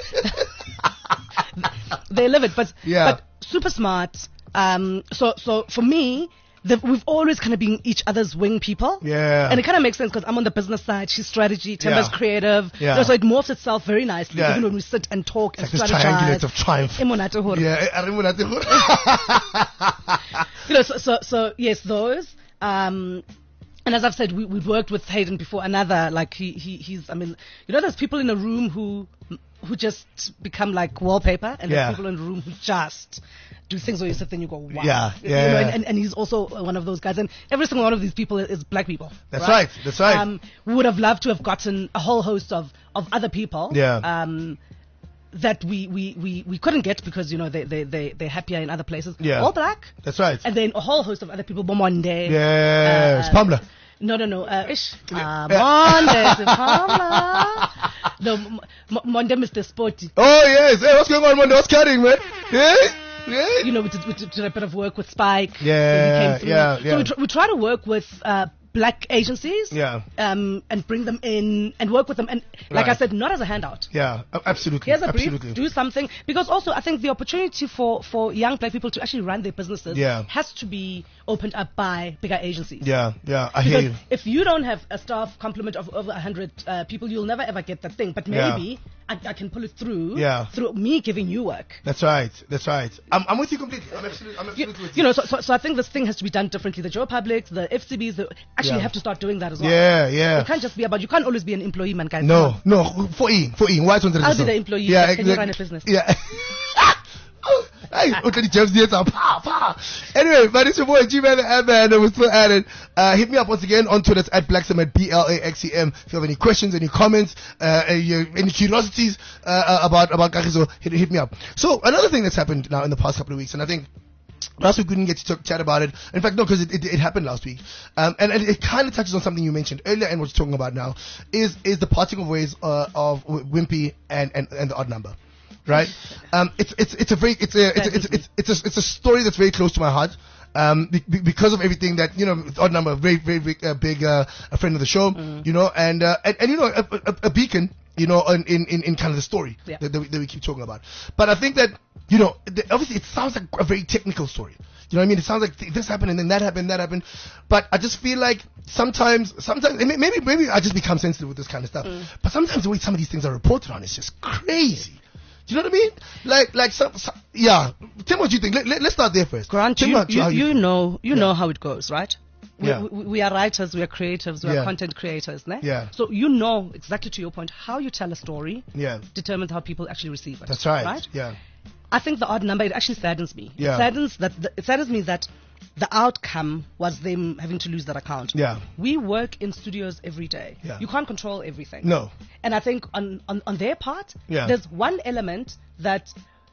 They live it, but Yeah. but super smart. Um, so so for me, the, we've always kind of been each other's wing people. Yeah. And it kind of makes sense because I'm on the business side, she's strategy, Temba's Yeah. creative. Yeah. You know, so it morphs itself very nicely, Yeah. even when we sit and talk It's and like this strategize. triangulate of triumph. Emonate hore. Yeah, I remember that. You know, so, so, so yes, those. Um, and as I've said, we, we've worked with Hayden before. Another, like he, he, he's. I mean, you know, there's people in a room who, who just become like wallpaper, and Yeah. there's people in a room who just do things where you sit there and you go, wow. Yeah, You yeah, know, yeah. and, and, and he's also one of those guys, and every single one of these people is, is black people. That's right, that's right. Um, we would have loved to have gotten a whole host of, of other people. Yeah. Um, that we, we, we, we couldn't get because, you know, they, they, they, they're happier in other places. Yeah. All black. That's right. And then a whole host of other people, Bomonde. Yeah, Uh, Spamla. No, no, no. Uh, ish. Uh, Yeah. Monde, Spamla. No, M- M- Monde, Mister Sporty. Oh, yes. Hey, what's going on, Monday? What's carrying, man? Yeah? Yeah? You know, we did, we did did a bit of work with Spike. Yeah, when he came through. yeah, yeah. So we, tr- we try to work with uh, black agencies. Yeah. Um, and bring them in and work with them. And like I Right. said, not as a handout. Yeah, a- absolutely. Here's a brief, absolutely. do something. Because also, I think the opportunity for, for young black people to actually run their businesses Yeah. has to be opened up by bigger agencies. Yeah, yeah, I hear Because you. if you don't have a staff complement of over one hundred uh, people, you'll never ever get that thing. But Yeah. maybe I, I can pull it through. Yeah. Through me giving you work. That's right. That's right. I'm, I'm with you completely. I'm absolutely, I'm You, absolutely with you know, so, so so I think this thing has to be done differently. The Joe Publics, the F C Bs, the, actually Yeah. have to start doing that as well. Yeah, yeah. It can't just be about. You can't always be an employee, man, guys. No, no, for E, for E. Why don't I'll be the employee. Yeah, Can you exactly. run a business? Yeah. Hey, look at the James Theater. Pa, pa. Anyway, but it's your boy G-Man and man, and we're still at it. Uh, hit me up once again on Twitter. It's at Blaxem, at B L A X E M. If you have any questions, any comments, uh, any, any curiosities, uh, uh, about, about Kagiso, hit, hit me up. So, another thing that's happened now in the past couple of weeks, and I think last week we didn't get to talk, chat about it. In fact, no, because it, it, it happened last week. Um, and, and it kind of touches on something you mentioned earlier and what you're talking about now, is, is the parting of ways, uh, of Wimpy and, and, and the Odd Number. Right? Um, it's, it's, it's a very, it's a, it's, a, it's, it's, it's a, it's a story that's very close to my heart. Um, be, be, because of everything that, you know, Odd Number, very, very, very uh, big, uh, a friend of the show, mm. you know, and, uh, and, and, you know, a, a, a beacon, you know, in, in, in kind of the story yeah. that, that, we, that we keep talking about. But I think that, you know, the, obviously it sounds like a very technical story. You know what I mean? It sounds like th- this happened and then that happened, that happened. But I just feel like sometimes, sometimes, maybe, maybe I just become sensitive with this kind of stuff. Mm. But sometimes the way some of these things are reported on is just crazy. Do you know what I mean? Like, like some, some yeah. Tell me what you think. Let, let, let's start there first. Grant, Tell you, me what you, you, you know, you yeah. know how it goes, right? We, Yeah. we, we are writers, we are creatives, we Yeah. are content creators, ne? Yeah. So you know, exactly to your point, how you tell a story Yeah. determines how people actually receive it. That's right. Right? Yeah. I think the Odd Number, it actually saddens me. Yeah. It saddens that the, it saddens me that the outcome was them having to lose that account. Yeah. We work in studios every day. Yeah. You can't control everything. No. And I think on, on, on their part, Yeah. there's one element that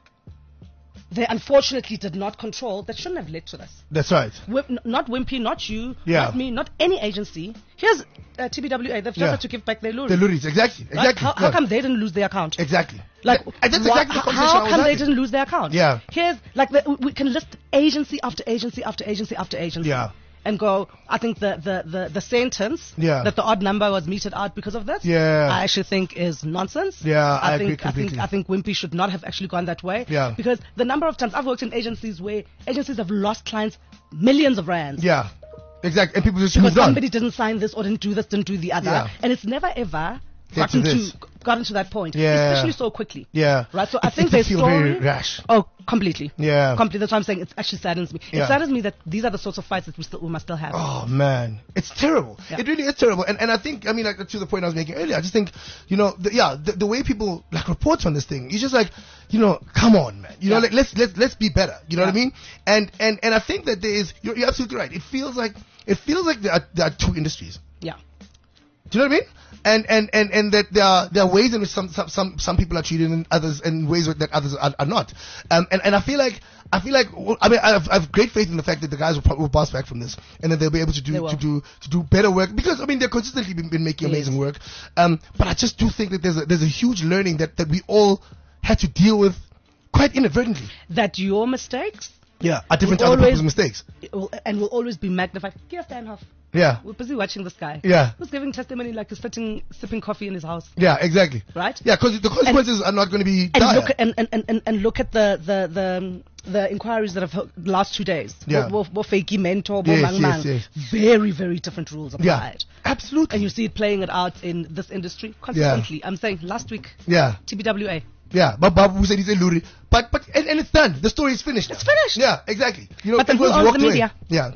they unfortunately did not control that shouldn't have led to this. That's right. Wim, n- not Wimpy, not you, Yeah. not me, not any agency. Here's uh, T B W A. They've just Yeah. had to give back their lure. The Luris, exactly. Right? Exactly. How, how yeah. come they didn't lose their account? Exactly. Like, Th- that's wha- exactly the h- conversation how I was come they having. didn't lose their account? Yeah. Here's like the, we can list agency after agency after agency after agency. Yeah. And go. I think the the the, the sentence Yeah. that the Odd Number was meted out because of this. Yeah. I actually think is nonsense. Yeah, I think agree I think completely. I think Wimpy should not have actually gone that way. Yeah. Because the number of times I've worked in agencies where agencies have lost clients millions of rands. Yeah. Exactly. And people just Because moved on. somebody didn't sign this or didn't do this, didn't do the other. Yeah. And it's never ever Get to gotten this. to, gotten to that point. Yeah. Especially so quickly. Yeah. Right? So I It- think it their feel story. very rash. Oh, completely. Yeah. Completely. That's why I'm saying it actually saddens me. Yeah. It saddens me that these are the sorts of fights that we still we must still have. Oh man, it's terrible. Yeah. It really is terrible. And and I think, I mean, like to the point I was making earlier, I just think, you know, the, yeah, the, the way people like report on this thing, you just like, you know, come on, man. You know, Yeah. like let's let's let's be better. You know Yeah. what I mean? And and and I think that there is, you're, you're absolutely right. It feels like it feels like there are, there are two industries. Yeah. Do you know what I mean? And and and and that there are there are ways in which some some some, some people are treated and others in ways that others are, are not. Um and, and I feel like I feel like well, I mean I have, I have great faith in the fact that the guys will, probably will bounce back from this and that they'll be able to They do will. to do to do better work because I mean they've consistently been, been making Yes. amazing work. Um but I just do think that there's a, there's a huge learning that that we all had to deal with quite inadvertently. That your mistakes Yeah, are different to Will other people's always- mistakes. will, and will always be magnified. Kia Steinhoff. Yeah. We're busy watching this guy. Yeah. Who's giving testimony like he's sitting sipping coffee in his house. Yeah, exactly. Right? Yeah, because the consequences are not going to be And dire. look at, and, and, and, and look at the the the, um, the inquiries that have ho- last two days. Yeah. Bo, bo, bo fakey mentor, bo Yes, mang yes, mang. yes. Very very different rules Yeah, applied. absolutely. And you see it playing it out in this industry consistently. I'm saying last week, Yeah. T B W A. Yeah, but Babu said he's a luri. But, but, and, and it's done. The story is finished. It's now. finished. Yeah, exactly. You know, But then who everyone's owns walked the away. media? Yeah.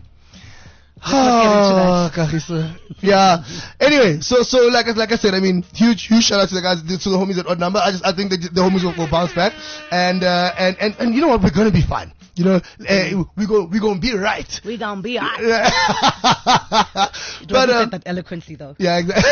not get Kahisa. Yeah. Anyway, so, so like, I- like I said, I mean, huge, huge shout out to the guys, to the homies at Odd Number. I just, I think that the homies will, will bounce back. And, uh, and, and, and you know what? We're gonna be fine. You know, uh, we go, we gonna be right. We gonna be alright. Yeah. You but, don't um, say that eloquently though. yeah, exactly.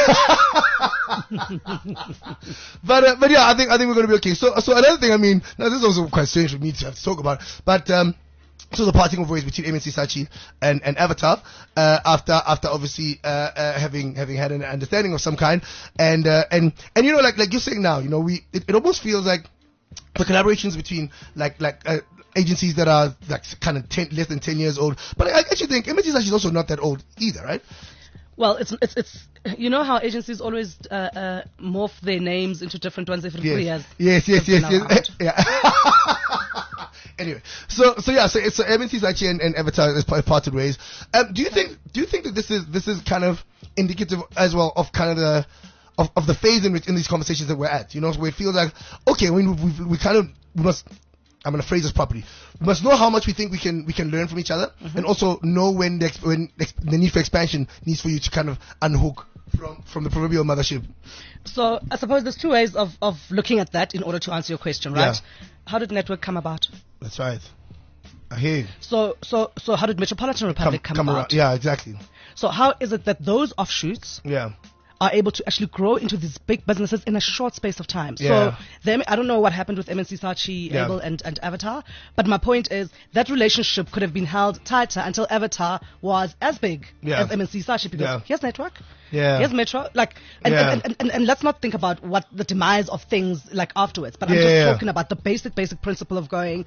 but uh, but yeah, I think I think we're gonna be okay. So so another thing, I mean, now this is also quite strange for me to have to talk about, but um, so the parting of ways between M N C Sachi and, and Avatar uh, after after obviously uh, uh, having having had an understanding of some kind, and uh, and and you know like like you're saying now, you know, we it, it almost feels like the collaborations between like like uh, agencies that are like kind of ten, less than ten years old, but I actually think M N C Sachi is also not that old either, right? Well, it's it's it's you know how agencies always uh, uh, morph their names into different ones every three years. Yes, yes, yes, Since yes, now yes. Yeah. Anyway, so so yeah, so it's so M N C Sachi and, and Avatar has pa- parted ways. Um, do you think do you think that this is this is kind of indicative as well of kind of the of, of the phase in which in these conversations that we're at. You know, where it feels like, okay, we we, we kind of we must. I'm going to phrase this properly. We must know how much we think we can we can learn from each other, Mm-hmm. and also know when the exp- when ex- the need for expansion needs for you to kind of unhook from from the proverbial mothership. So I suppose there's two ways of, of looking at that in order to answer your question, right? Yeah. How did Network come about? That's right. I hear you. So so so how did Metropolitan Republic come, come about? around. Yeah, exactly. So how is it that those offshoots Yeah. are able to actually grow into these big businesses in a short space of time? Yeah. So them, I don't know what happened with M N C Saatchi, Yeah. Able, and, and Avatar, but my point is that relationship could have been held tighter until Avatar was as big Yeah. as M N C Saatchi, because Yeah. here's Network, Yeah. here's Metro, like, and, Yeah. and, and, and, and let's not think about what the demise of things like afterwards, but I'm Yeah, just yeah, yeah. talking about the basic, basic principle of going,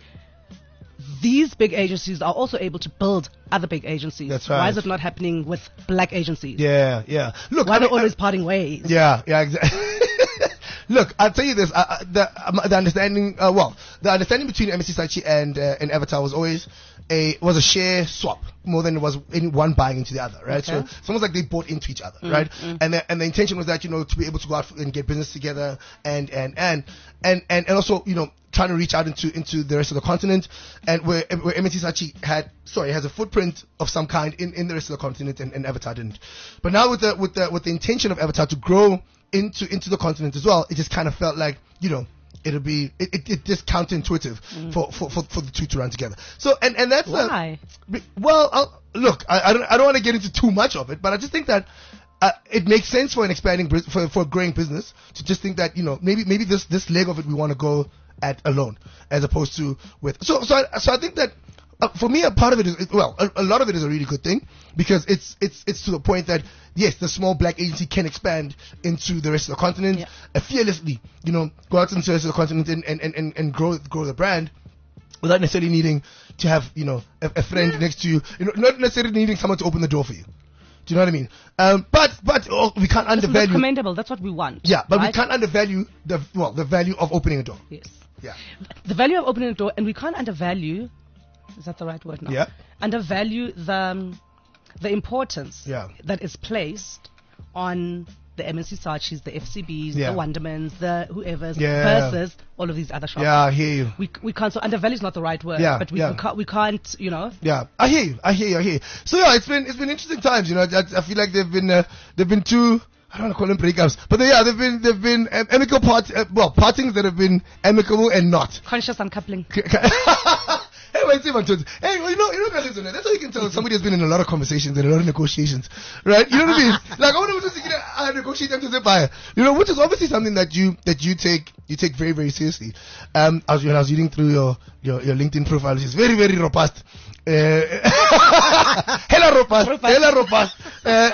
these big agencies are also able to build other big agencies. That's Why right. is it not happening with black agencies? Yeah, yeah. Look, Why I are they mean, I- always parting ways? Yeah, yeah, exactly. Look, I'll tell you this. Uh, uh, the, um, the understanding, uh, well, the understanding between M S C Saatchi and uh, and Avatar was always a was a share swap more than it was any one buying into the other, right? Okay. So it's almost like they bought into each other, right? And the, and the intention was that, you know, to be able to go out and get business together and and and and and, and also, you know, trying to reach out into into the rest of the continent, and where where M S C Saatchi had sorry has a footprint of some kind in, in the rest of the continent, and, and Avatar didn't. But now with the with the with the intention of Avatar to grow into into the continent as well, it just kind of felt like, you know, it'll be it, it, it just counterintuitive for, for, for for the two to run together. So and and that's uh, Why? well, I'll, look, I, I don't I don't want to get into too much of it, but I just think that. Uh, it makes sense for an expanding bus- for for a growing business to just think that, you know, maybe maybe this this leg of it we want to go at alone as opposed to with so so I, so I think that uh, for me a part of it is is- well a, a lot of it is a really good thing, because it's it's it's to the point that yes, the small black agency can expand into the rest of the continent Yeah. uh, fearlessly, you know, go out into the rest of the continent and and, and, and, and grow grow the brand without necessarily needing to have, you know, a, a friend next to you, you know, not necessarily needing someone to open the door for you. Do you know what I mean? Um, but but oh, we can't Listen, that's undervalue. commendable. That's what we want. Yeah, but we right? can't undervalue the well the value of opening a door. Yes. Yeah. The value of opening a door, and we can't undervalue. Is that the right word now? Yeah. Undervalue the um, the importance Yeah. that is placed on the M N C Saatchis, the F C Bs, Yeah. the Wondermans, the whoever's Yeah. versus all of these other shops. Yeah, I hear you. We we can't. So undervalue is not the right word. Yeah, But we, yeah. we can't. We can't. You know. Yeah, I hear you. I hear you. I hear you. So yeah, it's been it's been interesting times. You know, I, I feel like they've been uh, they've been two. I don't want to call them breakups, but they, yeah, they've been they've been um, amicable part uh, well partings that have been amicable and not. Conscious uncoupling. Hey, wait, see, man, Tones. Hey, well, you know, you know, guys, that's how you can tell somebody has been in a lot of conversations and a lot of negotiations, right? You know what I mean? Like, I want to just uh, negotiate them to the buyer, you know, which is obviously something that you that you take you take very very seriously. Um, I was when I was reading through your your, your LinkedIn profile, which is very very robust. Uh, hella robust, hella robust. Uh,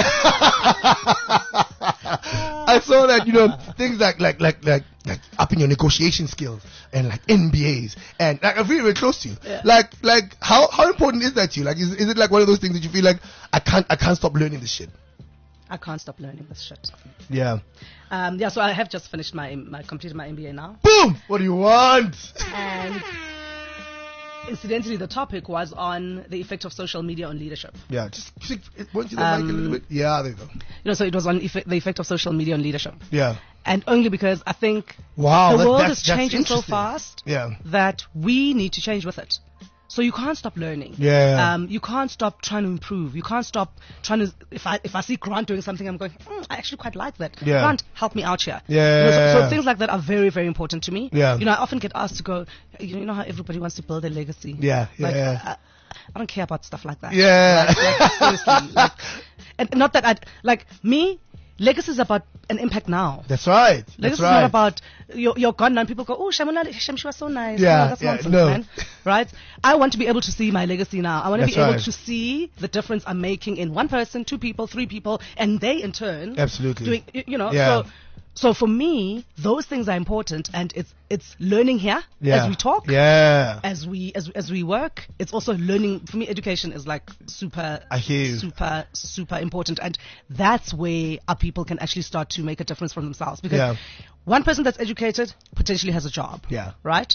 I, I saw that, you know, things like like like like like upping your negotiation skills and like N B As and like I'm very very close to you. Yeah. Like like how how important is that to you? Like is is it like one of those things that you feel like I can't I can't stop learning this shit? I can't stop learning this shit. Yeah. Um, yeah. So I have just finished my my completed my M B A now. Boom. What do you want? And incidentally, the topic was on the effect of social media on leadership. Yeah. Just, just point to the mic a little Um, bit. Yeah. There you go. You know, so it was on effect, the effect of social media on leadership. Yeah. And only because I think Wow. the that- world that's, is that's changing so interesting. fast Yeah. that we need to change with it. So you can't stop learning. Yeah. Um, you can't stop trying to improve. You can't stop trying to. If I if I see Grant doing something, I'm going. Mm, I actually quite like that. Yeah. Grant, help me out here. Yeah. You know, so, so things like that are very very important to me. Yeah. You know, I often get asked to go. You know how everybody wants to build their legacy. Yeah, Like, yeah. I, I don't care about stuff like that. Yeah. Like, like, seriously. Like, and not that I like me. Legacy is about an impact now. That's right. Legacy That's is right. not about you're, you're gone now and people go, oh, Shamuna, Shem, she was so nice. Yeah, no, that's yeah, nonsense, no. man. Right? I want to be able to see my legacy now. I want to That's be able right. to see the difference I'm making in one person, two people, three people, and they in turn Absolutely. doing, y- you know. Yeah. So, so for me, those things are important, and it's it's learning here Yeah. as we talk. Yeah. As we as as we work, it's also learning. For me, education is like super, I hear you. super, super important, and that's where our people can actually start to make a difference for themselves. Because Yeah. one person that's educated potentially has a job. Yeah. Right.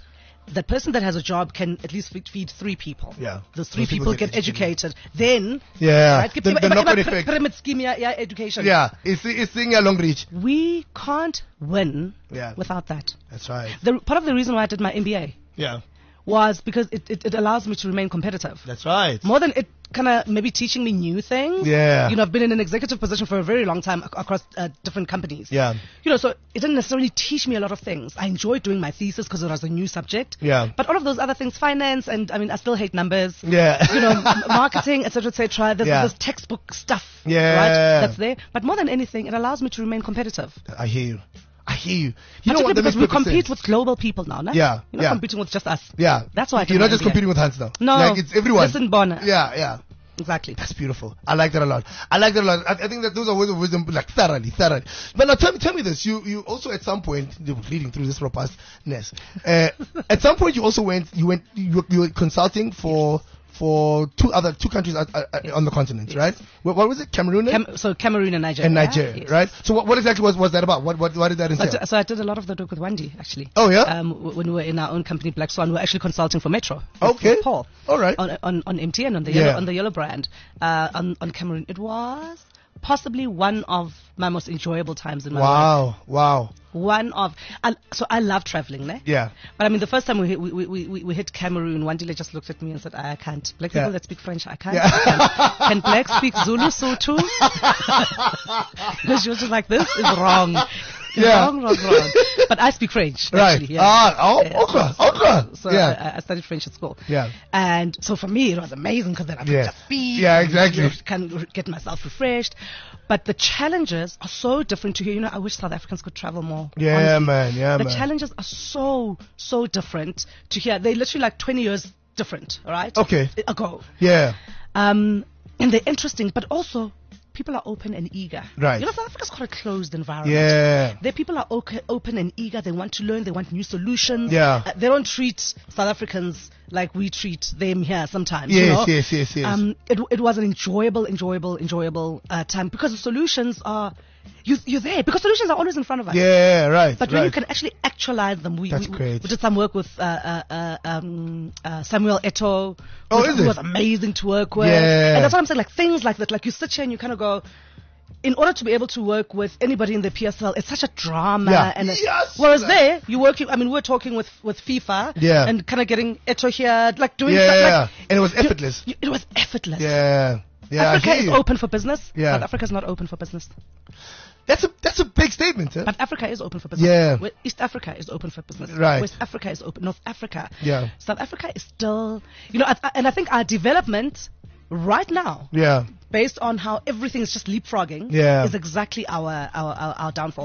that person that has a job can at least feed, feed three people. Yeah. Those three Those people people, get get educated. Then, Yeah. right? The- the knock-on effect. Pyramid scheme, yeah, yeah, education. Yeah, it's it's seeing a long reach. We can't win Yeah. without that. That's right. The part of the reason why I did my M B A Yeah, was because it, it, it allows me to remain competitive. that's right. More than it kind of maybe teaching me new things. Yeah. You know, I've been in an executive position for a very long time ac- across uh, different companies. Yeah. You know, so it didn't necessarily teach me a lot of things. I enjoyed doing my thesis because it was a new subject. Yeah. But all of those other things, finance, and I mean, I still hate numbers. Yeah. You know, m- marketing, et cetera, et cetera. There's, Yeah. there's textbook stuff. Yeah. Right? That's there. But more than anything, it allows me to remain competitive. I hear you. I hear you. You know what? Particularly That makes because we perfect compete sense. with global people now, no? Yeah, You're not yeah. competing with just us. Yeah. That's why I did You're my not just M B A. competing with Hans now. No. Like it's everyone. Listen, Bonner. Yeah, yeah. Exactly. That's beautiful. I like that a lot. I like that a lot. I, I think that those are words of wisdom, like thoroughly, thoroughly. But now tell me, tell me this. You, you also at some point, reading through this robustness, uh, at some point you also went, you went, you, were- you were consulting for, for two other, two countries uh, uh, uh, on the continent, right? What, what was it? Cameroon? and- Cam- so Cameroon and Nigeria. and Nigeria, Yes. right? So what, what exactly was, was that about? What, what, what did that So I, entail? did, so I did a lot of the work with Wendy, actually. Oh, yeah? Um, w- when we were in our own company, Black Swan, we were actually consulting for Metro. with- Okay. with Paul. All right. On, on, on M T N, on the Yeah. yellow, on the yellow brand, uh, on, on Cameroon. It was possibly one of my most enjoyable times in my life. Wow, wow. One of, I, so I love traveling, ne? Yeah. But I mean, the first time we hit, we, we, we, we hit Cameroon, one dealer just looked at me and said, I can't. Black Yeah. people that speak French, I can't. Yeah. I can't. Can black speak Zulu so too? Because she was just like, this is wrong. Yeah. Wrong, wrong, wrong. But I speak French, Right. actually. Yeah. Ah, oh, Yeah. okay, okay. So Yeah. I, I studied French at school. Yeah. And so for me, it was amazing because then I could Yeah. just speak. Yeah, and, exactly. you know, can get myself refreshed. But the challenges are so different to here. You know, I wish South Africans could travel more. Yeah, honestly. man, yeah, The man. challenges are so, so different to here. They're literally like twenty years different, all right? Okay. Ago. Yeah. Um, and they're interesting, but also people are open and eager. Right. You know, South Africa's quite a closed environment. Yeah. Their people are okay, open and eager. They want to learn. They want new solutions. Yeah. Uh, they don't treat South Africans like we treat them here sometimes. Yes, you know? yes, yes, yes. Um, it, it was an enjoyable, enjoyable, enjoyable uh, time because the solutions are, you, you're there because solutions are always in front of us. Yeah, right. But right. when you can actually actualize them, we, That's we, great. we did some work with uh, uh, uh, um, uh, Samuel Eto'o. Oh, who, is who it? was amazing to work with. Yeah. And that's what I'm saying, like things like that. Like you sit here and you kind of go, in order to be able to work with anybody in the P S L, it's such a drama. Yeah. And a- Yes. whereas there, you're working, I mean, we're talking with, with FIFA. Yeah. And kind of getting Eto'o here, like doing Yeah, stuff yeah, like. yeah. And it was you- effortless. you- it was effortless. Yeah. Yeah. I Africa hear is you. open for business. Yeah. South Africa is not open for business. That's a that's a big statement, huh? But Africa is open for business. Yeah. West- East Africa is open for business. Right. West Africa is open. North Africa. Yeah. South Africa is still, you know, I, I- and I think our development right now, Yeah. based on how everything is just leapfrogging, Yeah. is exactly our our, our, our downfall.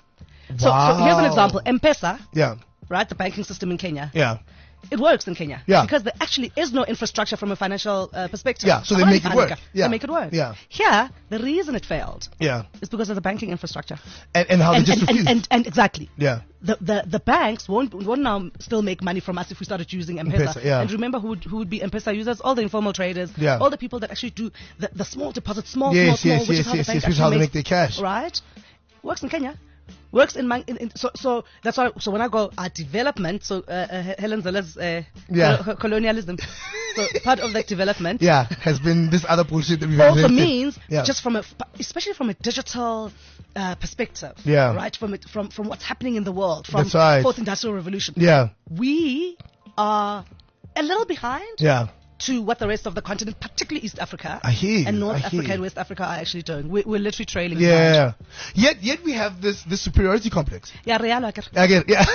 So, Wow. so here's an example. M-Pesa, Yeah. right, the banking system in Kenya, Yeah. it works in Kenya. Yeah. Because there actually is no infrastructure from a financial uh, perspective. Yeah, so they make it work. Yeah. They make it work. Yeah. Here, the reason it failed Yeah. is because of the banking infrastructure. And and how and, they just and, refuse. and, and, and exactly. Yeah. The, the the banks won't won't now still make money from us if we started using M-Pesa. M-Pesa, yeah. And remember who would, who would be M-Pesa users? All the informal traders. Yeah. All the people that actually do the, the small deposits, small, Yes, small, yes, small, which yes, is how yes, the yes, bank which is how they actually make their cash. Right? Works in Kenya. Works in, my, in, in so so that's why so when I go our development, so uh, uh, Helen Zola's uh, Yeah. col- colonialism, so part of that development Yeah, has been this other bullshit that we've also invented. means Yeah. just from a especially from a digital uh, perspective, Yeah. right, from it from from what's happening in the world, from That's right. fourth industrial revolution, Yeah. we are a little behind Yeah. to what the rest of the continent, particularly East Africa I hear you, and North I hear Africa you. and West Africa, are actually doing. We, we're literally trailing behind. Yeah. Yet yet we have this this superiority complex. Yeah, real like it. Again, yeah.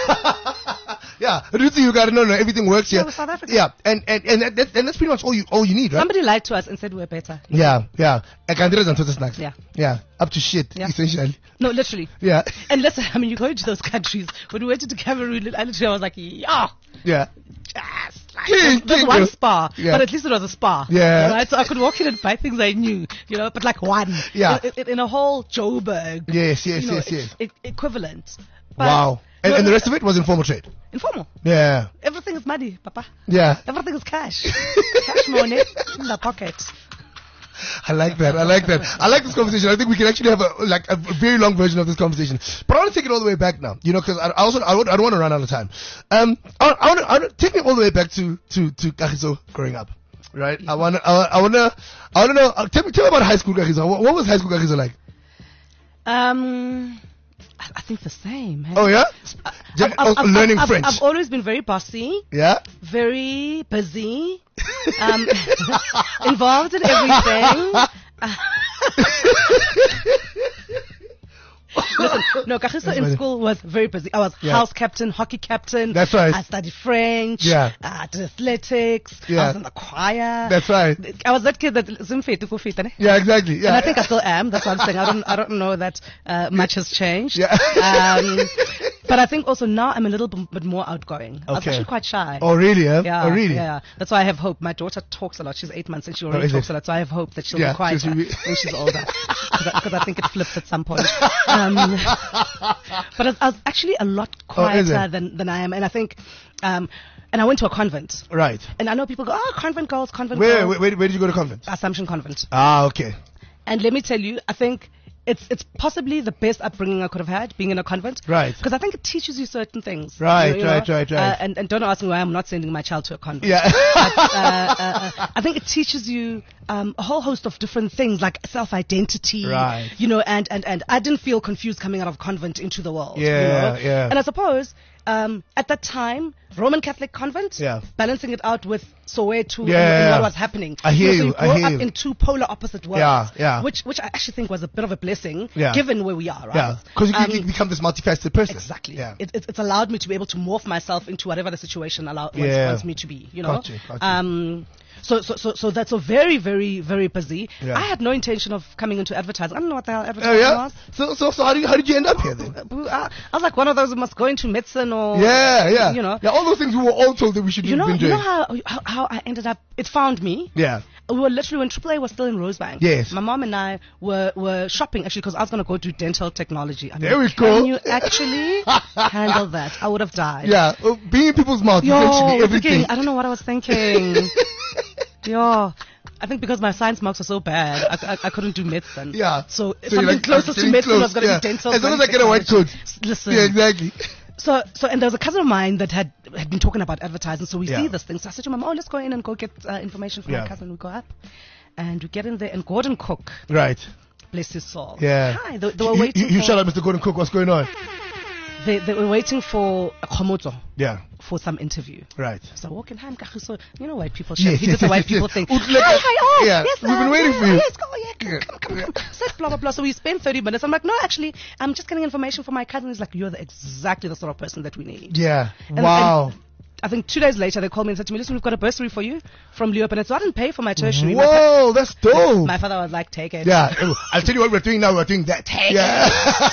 Yeah, Ruthie, you gotta know, no, everything works here. Yeah, with South Africa. Yeah, and and and, that, that, and that's pretty much all you all you need, right? Somebody lied to us and said we're better. Yeah, yeah. I can't do that snacks. Yeah. Yeah, up to shit, Yeah. essentially. No, literally. Yeah, And listen, I mean, you go into those countries. When we went into Cameroon, I literally I was like, yeah. yeah. Just like, King, there's, there's king, one bro. spa, Yeah. but at least it was a spa. Yeah. Right? So I could walk in and buy things I knew, you know, but like one. Yeah. In, in, in a whole Joburg. Yes, yes, you know, yes, yes. e- e- equivalent. But Wow. And, no, and the no, rest of it was informal trade. Informal. Yeah, Everything is money, Papa. yeah. Everything is cash. Cash money in the pocket. I like that. I like that. I like this conversation. I think we can actually have a like a very long version of this conversation. But I want to take it all the way back now. You know, because I, I also I, would, I don't want to run out of time. Um, I, I want to I wanna take me all the way back to to to Kagiso growing up. Right. I want to I want to I want to know. Uh, tell me tell me about high school Kagiso. What, what was high school Kagiso like? Um. I think the same. Hey? Oh yeah, I- Just I've, also I've- learning I've- French. I've always been very bossy, yeah. very busy, um, involved in everything. Listen, no, Kagiso That's in funny. school was very busy. I was Yeah. house captain, hockey captain. That's right. I studied French. Yeah. I did athletics. I Yeah. was in the choir. That's right. I was that kid that zimfetu kufita, ne? Yeah, exactly. Yeah. And I think I still am. That's what I'm saying. I don't, I don't know that uh, much has changed. Yeah. Um, but I think also now I'm a little b- bit more outgoing. I was Okay. actually quite shy. Oh really? Yeah. Yeah, Oh really? yeah. That's why I have hope. My daughter talks a lot. She's eight months and she already is talks it? a lot. So I have hope that she'll Yeah, be quieter she'll be- when she's older. Because I, I think it flips at some point. Um, but I was, I was actually a lot Oh, is quieter it? than, than I am. And I think, um, and I went to a convent. Right. And I know people go, oh, convent girls, convent Where, girls. where where where did you go to convent? Assumption Convent. Ah, okay. And let me tell you, I think it's it's possibly the best upbringing I could have had, being in a convent. Right. Because I think it teaches you certain things. Right, You know, you right, know? right, right. Uh, and, and don't ask me why I'm not sending my child to a convent. Yeah. But, uh, uh, uh, I think it teaches you um, a whole host of different things, like self-identity. Right. You know, and, and, and I didn't feel confused coming out of convent into the world. you Yeah, know? yeah. And I suppose um, at that time, Roman Catholic convent, Yeah. balancing it out with Soweto and- Yeah. and what was happening. I hear know, so you, you I grow hear up you. in two polar opposite worlds. Yeah, yeah. Which, which I actually think was a bit of a blessing, Yeah. given where we are, right? Yeah. Because you, Um, you become this multifaceted person. Exactly. Yeah. It, it, it's allowed me to be able to morph myself into whatever the situation allow, wants, Yeah. wants me to be. You know. Got you, got you. Um. So, so, so, so that's so very, very, very busy. Yeah. I had no intention of coming into advertising. I don't know what the hell Oh advertising yeah. was. So so so how did you how did you end up here then? I, I was like one of those who must go into medicine or. Yeah, yeah. You know. Yeah, all those things we were all told that we should You know, have been you doing. know how, how how I ended up. It found me. Yeah. We were literally when Triple A was still in Rosebank. Yes. My mom and I were, were shopping actually because I was going to go do dental technology. I mean, There we can go. you actually handle that? I would have died. Yeah. Well, being in people's mouths, Yo, essentially I was everything. thinking, I don't know what I was thinking. Yo. I think because my science marks were so bad, I, I, I couldn't do medicine. Yeah. So, So you're something like, closest I'm to getting medicine close, was going to yeah. be dental. As long as I get a white technology. coat. Listen. Yeah, exactly. So, so, and there was a cousin of mine that had, had been talking about advertising. So we Yeah. see this thing. So I said to mom, oh, let's go in and go get uh, information from Yeah. my cousin. We go up and we get in there and Gordon Cook, Right. bless his soul. Yeah. Hi, they, they were You, waiting you, you for, shout out Mister Gordon Cook. What's going on? they, they were waiting for a Komodo Yeah. for some interview. Right. So I walk in, hi, I'm Kagiso. You know white people shit. Yes, He yes, did the yes, white yes, people yes. thing. Would like Hi, a- hi, oh, yeah, yes, we've been uh, waiting yeah, for you. Yes, go, yeah, come, come, come, come. Said blah, blah, blah. So we spent thirty minutes. I'm like, no, actually, I'm just getting information from my cousin. He's like, you're the, exactly the sort of person that we need. Yeah. And- Wow. and I think two days later, they called me and said to me, listen, we've got a bursary for you from Leo Bennett. So I didn't pay for my tertiary. My, Whoa, that's fa- dope. my father was like, take it. Yeah. I'll tell you what we're doing now. We're doing that. Take Yeah.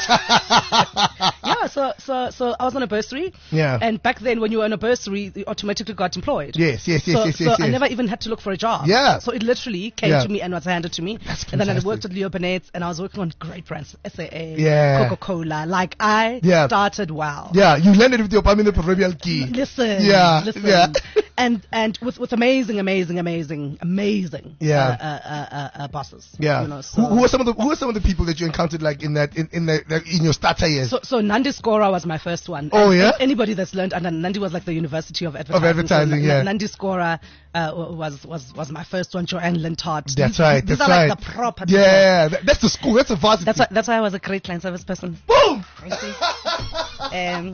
Yeah, so, so, so I was on a bursary. Yeah. And back then, when you were on a bursary, you automatically got employed. Yes, yes, yes, so, yes, so yes, I yes. never even had to look for a job. Yeah. So it literally came Yeah. to me and was handed to me. That's and then I fantastic. worked at Leo Bennett and I was working on great brands, S A A, Yeah. Coca-Cola. Like I Yeah. started well. Yeah, you landed with your palm in the proverbial key. Listen, Yeah, listen. yeah. and and with with amazing, amazing, amazing, amazing, Yeah. uh, uh, uh, uh, uh, bosses. Yeah. You know, so, who, who are some of the Who are some of the people that you encountered like in that in in the, the in your starter years? so, so Nandi Skora was my first one. Oh, And- yeah? and anybody that's learned, and then Nandi was like the University of Advertising. advertising, so, yeah. Nandi Skora uh, was was was my first one. Joanne Lintott. That's These- right. These That's are right. like the proper. people. Yeah, that, that's the school. That's the varsity. That's why. That's why I was a great client service person. Boom. You see? um,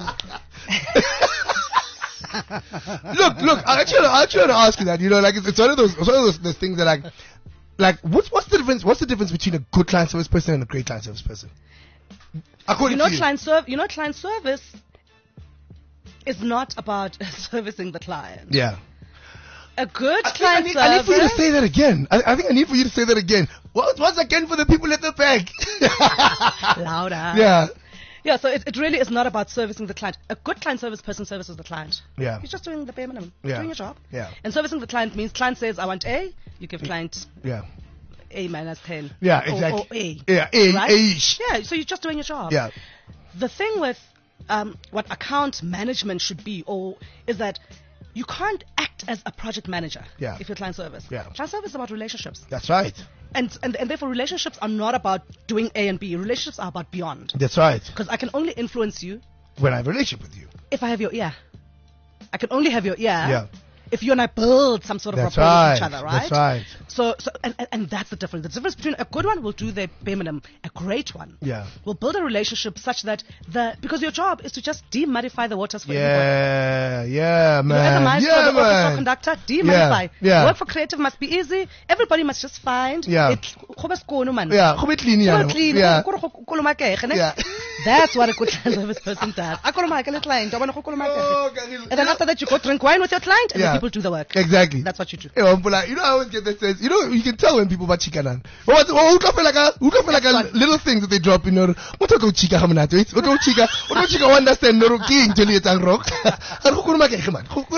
look, look. I actually, I actually want to ask you that. You know, like it's, it's one of those, it's one of those, those things that like, like what's what's the difference? What's the difference between a good client service person and a great client service person? According you know, to you. client serv- You know, client service is not about servicing the client. Yeah. A good I, think I, client need, service. I need for you to say that again. I, I think I need for you to say that again. What, once again for the people at the back. Louder. Yeah. Yeah, so it, it really is not about servicing the client. A good client service person services the client. Yeah. You're just doing the bare minimum. Yeah. Doing your job. Yeah. And servicing the client means client says, I want A, you give client Yeah. A minus ten. Yeah, Or- exactly. Or, A. Yeah, A, Right? A-ish. Yeah, so you're just doing your job. Yeah. The thing with um, what account management should be, or is that you can't act as a project manager Yeah. if you're client service. Yeah. Client service is about relationships. That's right. and, and and therefore relationships are not about doing A and B. Relationships are about beyond. That's right. Because I can only influence you When I have a relationship with you. if I have your ear. I can only have your ear Yeah. if you and I build some sort of That's rapport right. with each other, right? That's right. So, so and, and, and that's the difference. The difference between a good one will do their bare minimum. A great one Yeah. will build a relationship such that the because your job is to just demudify the waters for everybody. Yeah, yeah, You know, as a man. maestro, Yeah, the orchestra man. conductor, demudify. yeah. Work for creative must be easy. Everybody must just find Yeah. it. Go be skono, man. Yeah, go be clean, Go yeah. be clean. Yeah. Go- go- go- kolomake, ne? Yeah. That's what a good service person does. I kolomake le client. I wanna go kolomake. Oh, Karil. And then after that, you go drink wine with your client, and Yeah. the people do the work. Exactly. That's what you do. Hey, Wampula, you know, I always get that sense. You know, you can tell when people about chicken. But who don't feel like a, who don't feel like a That's what- little things that they drop, you know. What do chica hamanate? What do chica? What do chica understand? No, king to liet and rock. And who could make it, man? Who could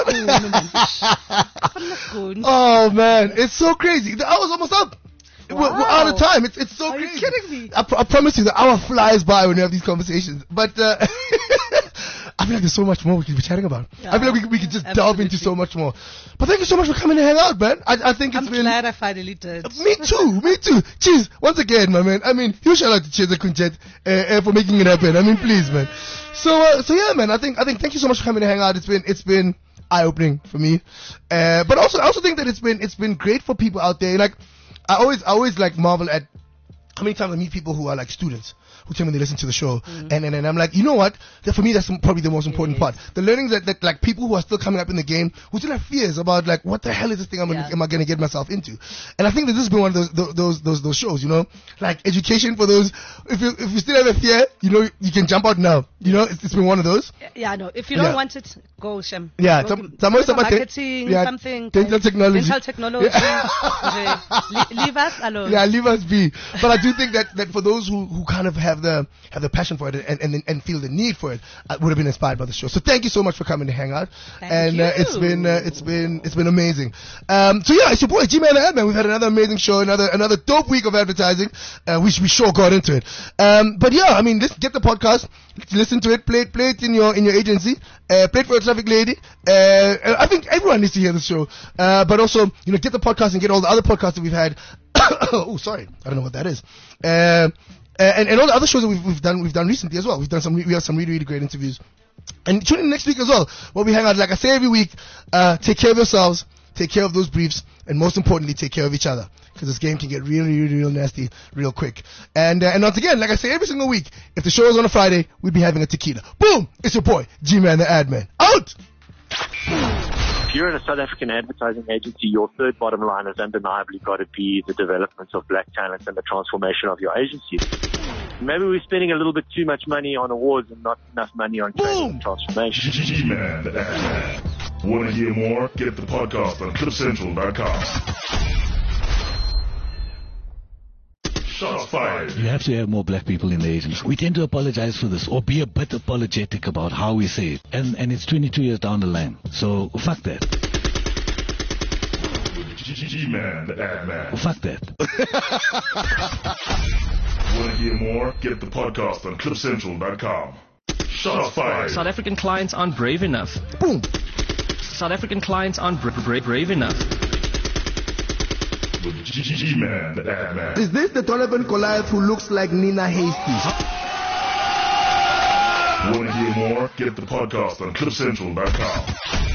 Good. Oh man, it's so crazy. The hour's almost up. We're, we're out of time. It's it's so Are you crazy. kidding me? I, pr- I promise you, the hour flies by when you have these conversations. But uh, I feel like there's so much more we could be chatting about. I feel like we, could- we could just delve into so much more. But thank you so much for coming to hang out, man. I, I think it's I'm been. glad I finally did. Me too, me too. Cheers. Once again, my man. I mean, huge shout out to Cheers and Quintet uh, uh, for making it happen. I mean, please, man. So, uh, so yeah, man. I think, I think, thank you so much for coming to hang out. It's been, it's been eye-opening for me. Uh, but also, I also think that it's been, it's been great for people out there. Like, I always, I always like marvel at how many times I meet people who are like students who tell me they listen to the show, Mm-hmm. and, and and I'm like, you know what? That for me, that's probably the most important part. The learnings that, that like people who are still coming up in the game who still have fears about like, what the hell is this thing I'm gonna, Yeah. am I going to get myself into? And I think that this has been one of those those those those, those shows, you know, like education for those. If you if you still have a fear, you know, you can jump out now. You know, it's, it's been one of those. Yeah, no. If you don't Yeah. want it, go Shem. Yeah, Go some- give- some- go some- for marketing, yeah, something. dental technology. Dental technology. Yeah. Le- leave us alone. Yeah, leave us be. But I do think that, that for those who, who kind of have the have the passion for it and and, and feel the need for it, I would have been inspired by the show. So thank you so much for coming to hang out. Thank and Uh, you. it's been uh, it's been it's been amazing. Um, so yeah, it's your boy G-Man the Adman. We've had another amazing show, another another dope week of advertising. Uh, we we sure got into it. Um, but yeah, I mean, let's get the podcast, listen to it, play it, play it in your in your agency, uh, play it for a traffic lady. Uh, I think everyone needs to hear the show. Uh, but also, you know, get the podcast and get all the other podcasts that we've had. Oh, sorry, I don't know what that is. Uh, and, and all the other shows that we've, we've done we've done recently as well. We've done some we have some really really great interviews. And tune in next week as well, where we hang out. Like I say every week, uh, take care of yourselves, take care of those briefs, and most importantly, take care of each other. Because this game can get really, really, real nasty real quick. And uh, and once again, like I say every single week, if the show is on a Friday, we'd be having a tequila. Boom! It's your boy, G-Man the Adman. Out! If you're in a South African advertising agency, your third bottom line has undeniably got to be the development of black talent and the transformation of your agency. Maybe we're spending a little bit too much money on awards and not enough money on training and transformation. G-Man the Adman. Want to hear more? Get the podcast on cliff central dot com. Shots fired. You have to have more black people in the agency. We tend to apologize for this or be a bit apologetic about how we say it. And and it's twenty-two years down the line. So fuck that. G-Man the Adman. Fuck that. Want to hear more? Get the podcast on cliff central dot com. Shots fired. South African clients aren't brave enough. Boom! South African clients aren't bra- bra- brave enough. With G-Man the Adman. Is this the Donovan Goliath who looks like Nina Hasty? Want to hear more? Get the podcast on cliff central dot com.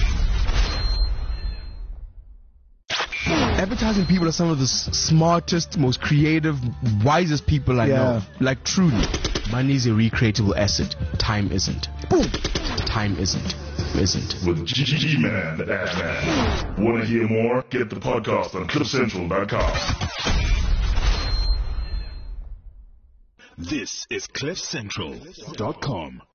Advertising people are some of the s- smartest, most creative, wisest people I Yeah. know. Like truly. Money is a recreatable asset. Time isn't. Boom! Time isn't. Isn't. With G-Man the Adman. Want to hear more? Get the podcast on cliff central dot com. This is cliff central dot com.